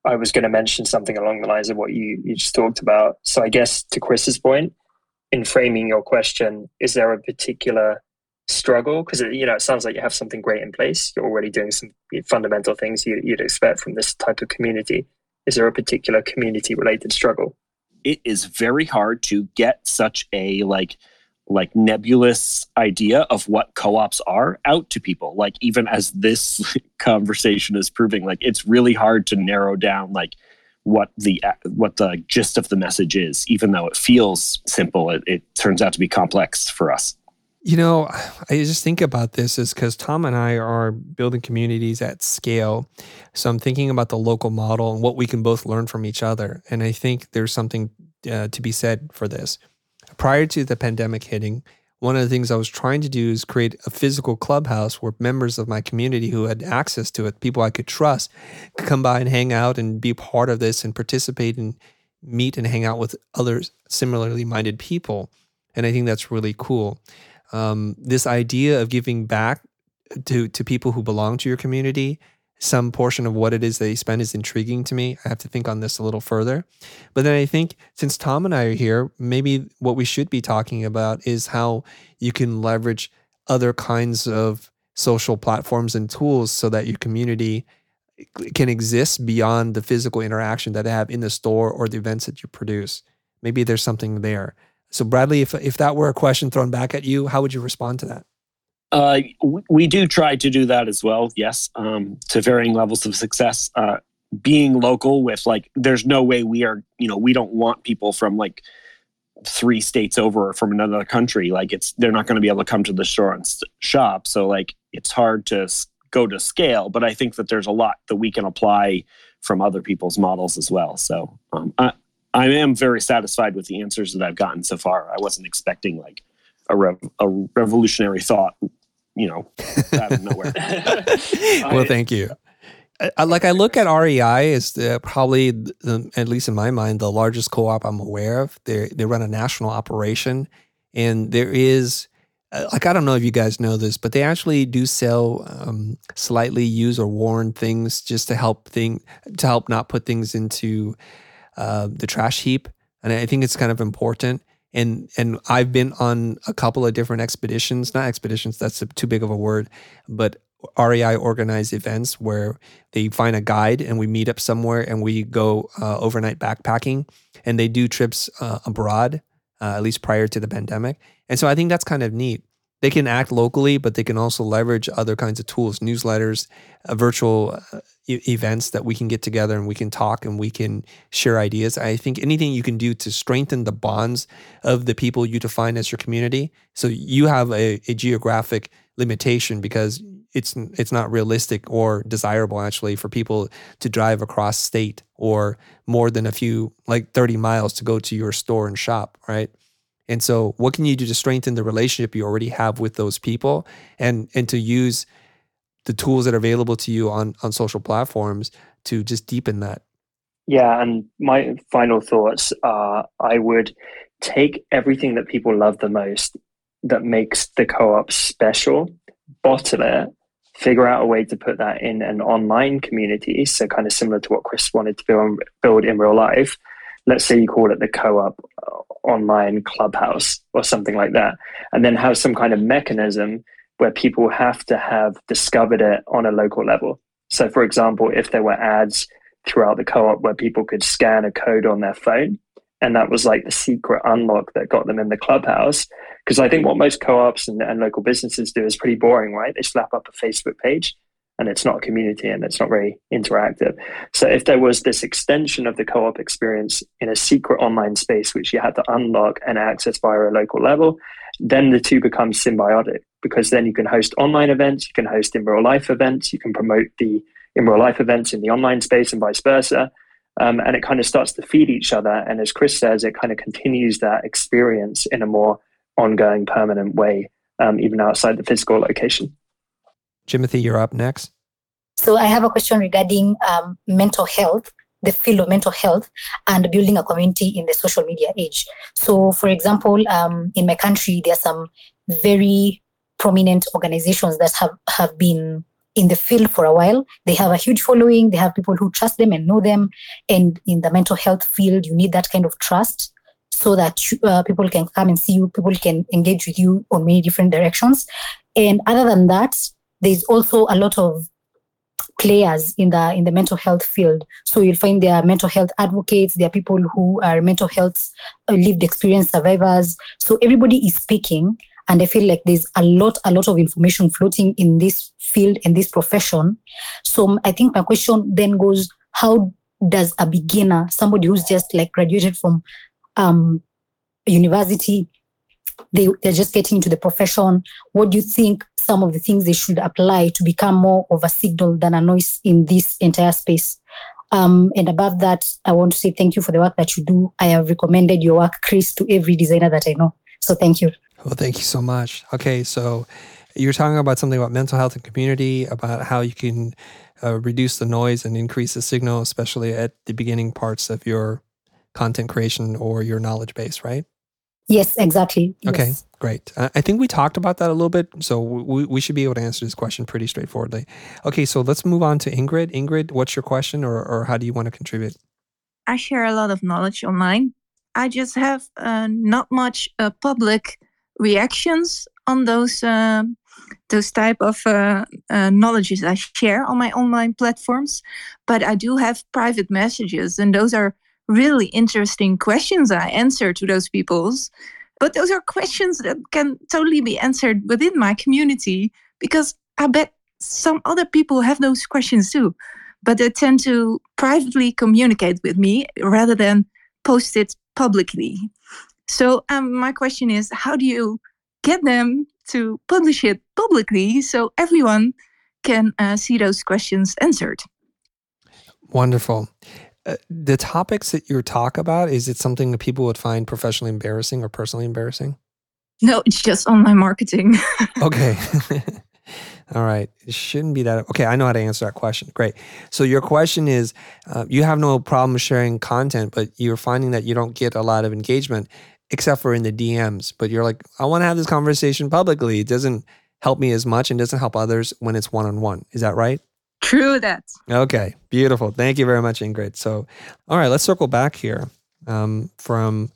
I was going to mention something along the lines of what you, you just talked about. So I guess to Chris's point, in framing your question, is there a particular struggle? Because, you know, it sounds like you have something great in place. You're already doing some fundamental things you, you'd expect from this type of community. Is there a particular community-related struggle? It is very hard to get such a like like nebulous idea of what co-ops are out to people. Like, even as this conversation is proving, like, it's really hard to narrow down like what the what the gist of the message is. Even though it feels simple, it, it turns out to be complex for us. You know, I just think about this is because Tom and I are building communities at scale. So I'm thinking about the local model and what we can both learn from each other. And I think there's something uh, to be said for this. Prior to the pandemic hitting, one of the things I was trying to do is create a physical clubhouse where members of my community who had access to it, people I could trust, could come by and hang out and be part of this and participate and meet and hang out with other similarly minded people. And I think that's really cool. Um, this idea of giving back to to people who belong to your community, some portion of what it is they spend is intriguing to me. I have to think on this a little further. But then I think since Tom and I are here, maybe what we should be talking about is how you can leverage other kinds of social platforms and tools so that your community can exist beyond the physical interaction that they have in the store or the events that you produce. Maybe there's something there. So Bradley, if if that were a question thrown back at you, how would you respond to that? Uh, we do try to do that as well, yes, um, to varying levels of success. Uh, being local with like, there's no way we are, you know, we don't want people from like three states over or from another country. Like it's, they're not going to be able to come to the store and st- shop. So like, it's hard to s- go to scale, but I think that there's a lot that we can apply from other people's models as well. So um, I, I am very satisfied with the answers that I've gotten so far. I wasn't expecting like a, rev- a revolutionary thought, you know, out of nowhere. Well, thank you. I, like I look at R E I as the, probably, the, at least in my mind, the largest co-op I'm aware of. They they run a national operation, and there is, like, I don't know if you guys know this, but they actually do sell um, slightly used or worn things just to help thing to help not put things into uh, the trash heap, and I think it's kind of important. And and I've been on a couple of different expeditions, not expeditions, that's too big of a word, but R E I organized events where they find a guide and we meet up somewhere and we go uh, overnight backpacking, and they do trips uh, abroad, uh, at least prior to the pandemic. And so I think that's kind of neat. They can act locally, but they can also leverage other kinds of tools, newsletters, uh, virtual uh, e- events that we can get together and we can talk and we can share ideas. I think anything you can do to strengthen the bonds of the people you define as your community. So you have a, a geographic limitation because it's it's not realistic or desirable actually for people to drive across state or more than a few, like thirty miles to go to your store and shop, right? And so what can you do to strengthen the relationship you already have with those people and and to use the tools that are available to you on, on social platforms to just deepen that? Yeah, and my final thoughts are I would take everything that people love the most that makes the co-op special, bottle it, figure out a way to put that in an online community, so kind of similar to what Chris wanted to build, build in real life. Let's say you call it the co-op online clubhouse or something like that, and then have some kind of mechanism where people have to have discovered it on a local level. So for example, if there were ads throughout the co-op where people could scan a code on their phone, and that was like the secret unlock that got them in the clubhouse. Because I think what most co-ops and, and local businesses do is pretty boring, right? They slap up a Facebook page and it's not a community and it's not very interactive. So if there was this extension of the co-op experience in a secret online space, which you had to unlock and access via a local level, then the two become symbiotic, because then you can host online events, you can host in real life events, you can promote the in real life events in the online space and vice versa. Um, and it kind of starts to feed each other. And as Chris says, it kind of continues that experience in a more ongoing, permanent way, um, even outside the physical location. Jimothy, you're up next. So I have a question regarding um, mental health, the field of mental health and building a community in the social media age. So for example, um, in my country, there are some very prominent organizations that have, have been in the field for a while. They have a huge following. They have people who trust them and know them. And in the mental health field, you need that kind of trust so that uh, people can come and see you. People can engage with you on many different directions. And other than that, there's also a lot of players in the in the mental health field. So you'll find there are mental health advocates, there are people who are mental health uh, lived experience survivors. So everybody is speaking, and I feel like there's a lot, a lot of information floating in this field and this profession. So I think my question then goes, how does a beginner, somebody who's just like graduated from um, university, they, they're just getting into the profession, what do you think some of the things they should apply to become more of a signal than a noise in this entire space? Um, and above that, I want to say thank you for the work that you do. I have recommended your work, Chris, to every designer that I know. So thank you. Well, thank you so much. Okay, so you're talking about something about mental health and community, about how you can uh, reduce the noise and increase the signal, especially at the beginning parts of your content creation or your knowledge base, right? Yes, exactly. Okay, yes. Great. I think we talked about that a little bit, so we, we should be able to answer this question pretty straightforwardly. Okay, so let's move on to Ingrid. Ingrid, what's your question, or, or how do you want to contribute? I share a lot of knowledge online. I just have uh, not much uh, public reactions on those uh, those type of uh, uh, knowledges I share on my online platforms, but I do have private messages, and those are really interesting questions I answer to those peoples. But those are questions that can totally be answered within my community, because I bet some other people have those questions too, but they tend to privately communicate with me rather than post it publicly. So um, my question is, how do you get them to publish it publicly so everyone can uh, see those questions answered? Wonderful. Uh, the topics that you talk about, is it something that people would find professionally embarrassing or personally embarrassing? No, it's just online marketing. Okay. All right. It shouldn't be that. Okay, I know how to answer that question. Great. So your question is, uh, you have no problem sharing content, but you're finding that you don't get a lot of engagement, except for in the D Ms. But you're like, I want to have this conversation publicly. It doesn't help me as much and doesn't help others when it's one-on-one. Is that right? True that. Okay, beautiful. Thank you very much, Ingrid. So, all right, let's circle back here um, from,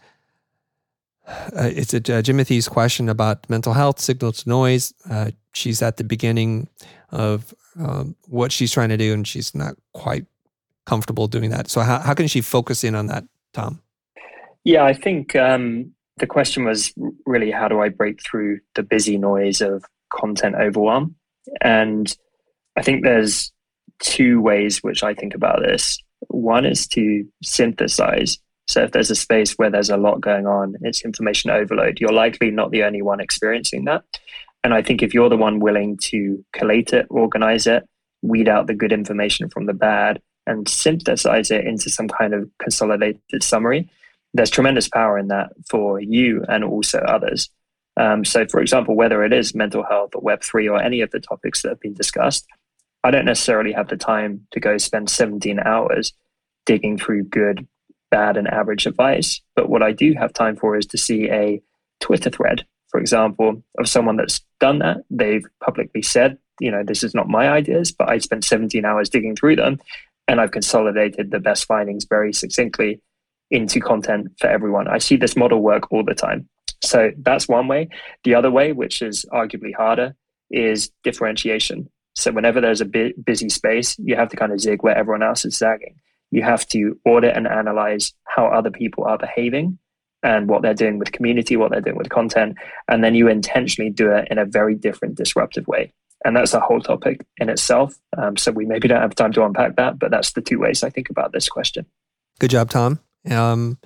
uh, it's a uh, Jimothy's question about mental health, signal to noise. Uh, she's at the beginning of um, what she's trying to do, and she's not quite comfortable doing that. So how, how can she focus in on that, Tom? Yeah, I think um, the question was really, how do I break through the busy noise of content overwhelm? And I think there's two ways which I think about this. One is to synthesize. So if there's a space where there's a lot going on, it's information overload, you're likely not the only one experiencing that. And I think if you're the one willing to collate it, organize it, weed out the good information from the bad, and synthesize it into some kind of consolidated summary, there's tremendous power in that for you and also others. Um, so for example, whether it is mental health or Web three or any of the topics that have been discussed, I don't necessarily have the time to go spend seventeen hours digging through good, bad, and average advice. But what I do have time for is to see a Twitter thread, for example, of someone that's done that. They've publicly said, you know, this is not my ideas, but I spent seventeen hours digging through them, and I've consolidated the best findings very succinctly into content for everyone. I see this model work all the time. So that's one way. The other way, which is arguably harder, is differentiation. So whenever there's a bit busy space, you have to kind of zig where everyone else is zagging. You have to audit and analyze how other people are behaving and what they're doing with community, what they're doing with content. And then you intentionally do it in a very different, disruptive way. And that's a whole topic in itself. Um, so we maybe don't have time to unpack that, but that's the two ways I think about this question. Good job, Tom. Um,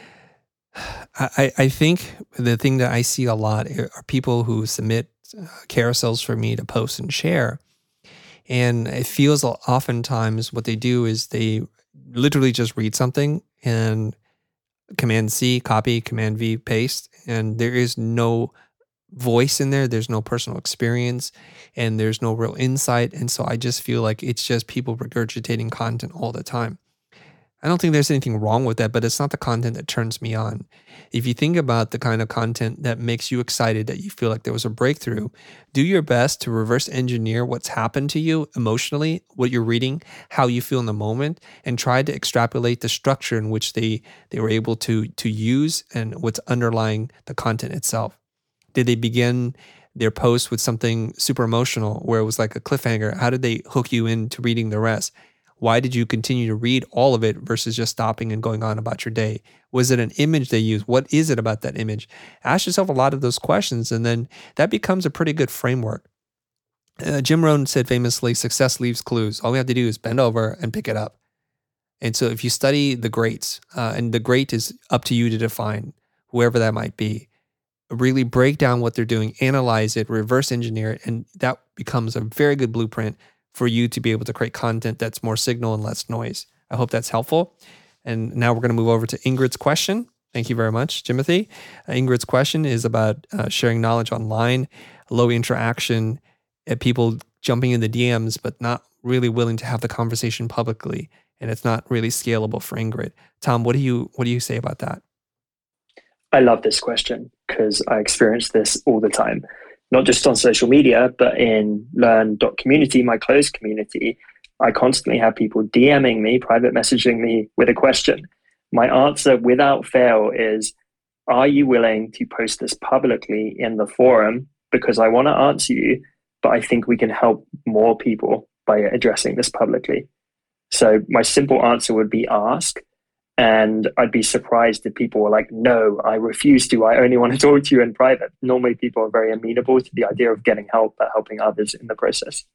I, I think the thing that I see a lot are people who submit uh, carousels for me to post and share. And it feels oftentimes what they do is they literally just read something and Command C, copy, Command V, paste, and there is no voice in there. There's no personal experience and there's no real insight. And so I just feel like it's just people regurgitating content all the time. I don't think there's anything wrong with that, but it's not the content that turns me on. If you think about the kind of content that makes you excited, that you feel like there was a breakthrough, do your best to reverse engineer what's happened to you emotionally, what you're reading, how you feel in the moment, and try to extrapolate the structure in which they, they were able to, to use and what's underlying the content itself. Did they begin their post with something super emotional where it was like a cliffhanger? How did they hook you into reading the rest? Why did you continue to read all of it versus just stopping and going on about your day? Was it an image they used? What is it about that image? Ask yourself a lot of those questions, and then that becomes a pretty good framework. Uh, Jim Rohn said famously, success leaves clues. All we have to do is bend over and pick it up. And so if you study the greats, uh, and the great is up to you to define, whoever that might be, really break down what they're doing, analyze it, reverse engineer it, and that becomes a very good blueprint for you to be able to create content that's more signal and less noise. I hope that's helpful. And now we're going to move over to Ingrid's question. Thank you very much, Timothy. Uh, Ingrid's question is about uh, sharing knowledge online, low interaction, uh, people jumping in the D Ms, but not really willing to have the conversation publicly. And it's not really scalable for Ingrid. Tom, what do you what do you say about that? I love this question because I experience this all the time. Not just on social media, but in learn dot community, my closed community, I constantly have people DMing me, private messaging me with a question. My answer without fail is, are you willing to post this publicly in the forum? Because I want to answer you, but I think we can help more people by addressing this publicly. So my simple answer would be ask. And I'd be surprised if people were like, no, I refuse to. I only want to talk to you in private. Normally people are very amenable to the idea of getting help, but helping others in the process.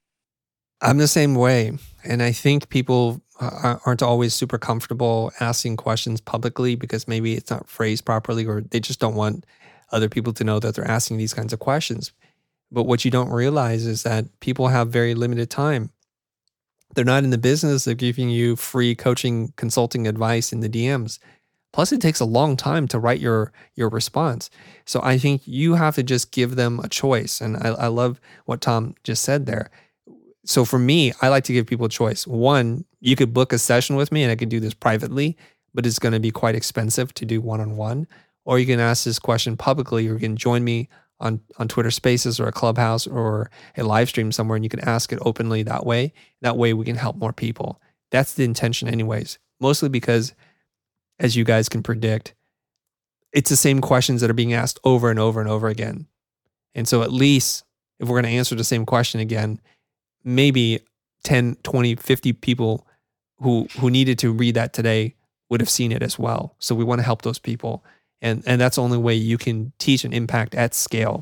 I'm the same way. And I think people aren't always super comfortable asking questions publicly because maybe it's not phrased properly, or they just don't want other people to know that they're asking these kinds of questions. But what you don't realize is that people have very limited time. They're not in the business of giving you free coaching, consulting advice in the D Ms. Plus, it takes a long time to write your, your response. So I think you have to just give them a choice. And I, I love what Tom just said there. So for me, I like to give people a choice. One, you could book a session with me and I could do this privately, but it's going to be quite expensive to do one-on-one. Or you can ask this question publicly, or you can join me on, on Twitter Spaces or a Clubhouse or a live stream somewhere, and you can ask it openly that way. That way we can help more people. That's the intention anyways, mostly because, as you guys can predict, it's the same questions that are being asked over and over and over again. And so at least if we're going to answer the same question again, maybe ten, twenty, fifty people who who needed to read that today would have seen it as well. So we want to help those people. And and that's the only way you can teach and impact at scale.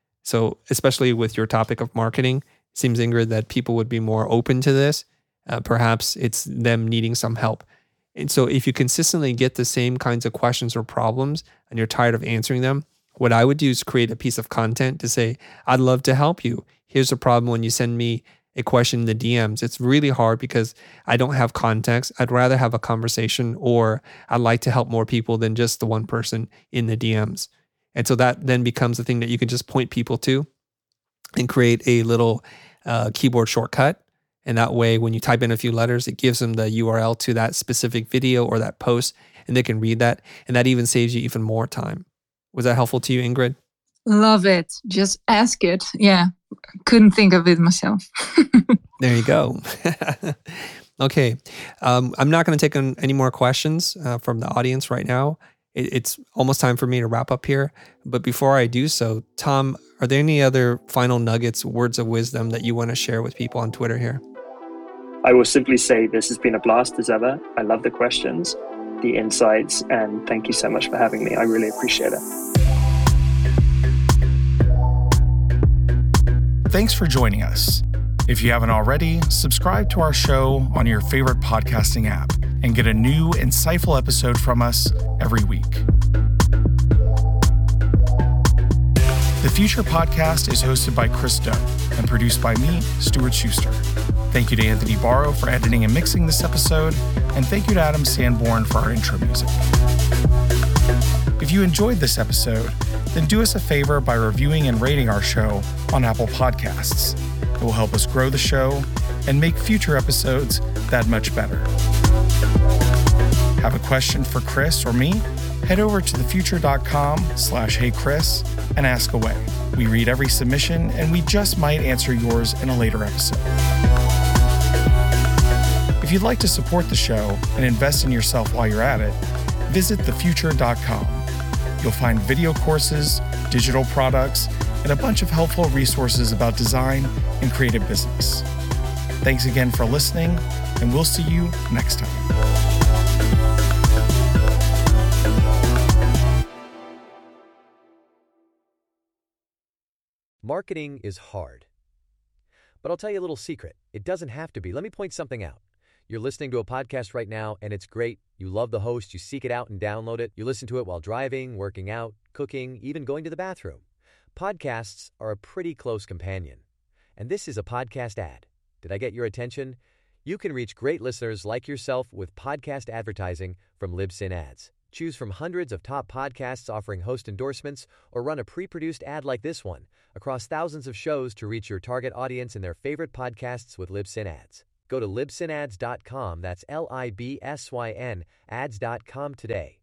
So especially with your topic of marketing, it seems, Ingrid, that people would be more open to this. Uh, perhaps it's them needing some help. And so if you consistently get the same kinds of questions or problems and you're tired of answering them, what I would do is create a piece of content to say, I'd love to help you. Here's the problem when you send me a question in the D Ms. It's really hard because I don't have context. I'd rather have a conversation, or I'd like to help more people than just the one person in the D Ms. And so that then becomes a thing that you can just point people to and create a little uh, keyboard shortcut. And that way, when you type in a few letters, it gives them the U R L to that specific video or that post, and they can read that. And that even saves you even more time. Was that helpful to you, Ingrid? Love it. Just ask it. Yeah. Couldn't think of it myself. There you go. Okay. Um, I'm not going to take on any more questions uh, from the audience right now. It, it's almost time for me to wrap up here. But before I do so, Tom, are there any other final nuggets, words of wisdom that you want to share with people on Twitter here? I will simply say this has been a blast as ever. I love the questions, the insights, and thank you so much for having me. I really appreciate it. Thanks for joining us. If you haven't already, subscribe to our show on your favorite podcasting app and get a new, insightful episode from us every week. The Future Podcast is hosted by Chris Do and produced by me, Stuart Schuster. Thank you to Anthony Barrow for editing and mixing this episode, and thank you to Adam Sanborn for our intro music. If you enjoyed this episode, then do us a favor by reviewing and rating our show on Apple Podcasts. It will help us grow the show and make future episodes that much better. Have a question for Chris or me? Head over to thefuture.com slash hey Chris and ask away. We read every submission and we just might answer yours in a later episode. If you'd like to support the show and invest in yourself while you're at it, visit the future dot com. You'll find video courses, digital products, and a bunch of helpful resources about design and creative business. Thanks again for listening, and we'll see you next time. Marketing is hard. But I'll tell you a little secret. It doesn't have to be. Let me point something out. You're listening to a podcast right now, and it's great. You love the host. You seek it out and download it. You listen to it while driving, working out, cooking, even going to the bathroom. Podcasts are a pretty close companion. And this is a podcast ad. Did I get your attention? You can reach great listeners like yourself with podcast advertising from Libsyn Ads. Choose from hundreds of top podcasts offering host endorsements, or run a pre-produced ad like this one across thousands of shows to reach your target audience in their favorite podcasts with Libsyn Ads. Go to libsyn ads dot com, that's L I B S Y N, ads dot com today.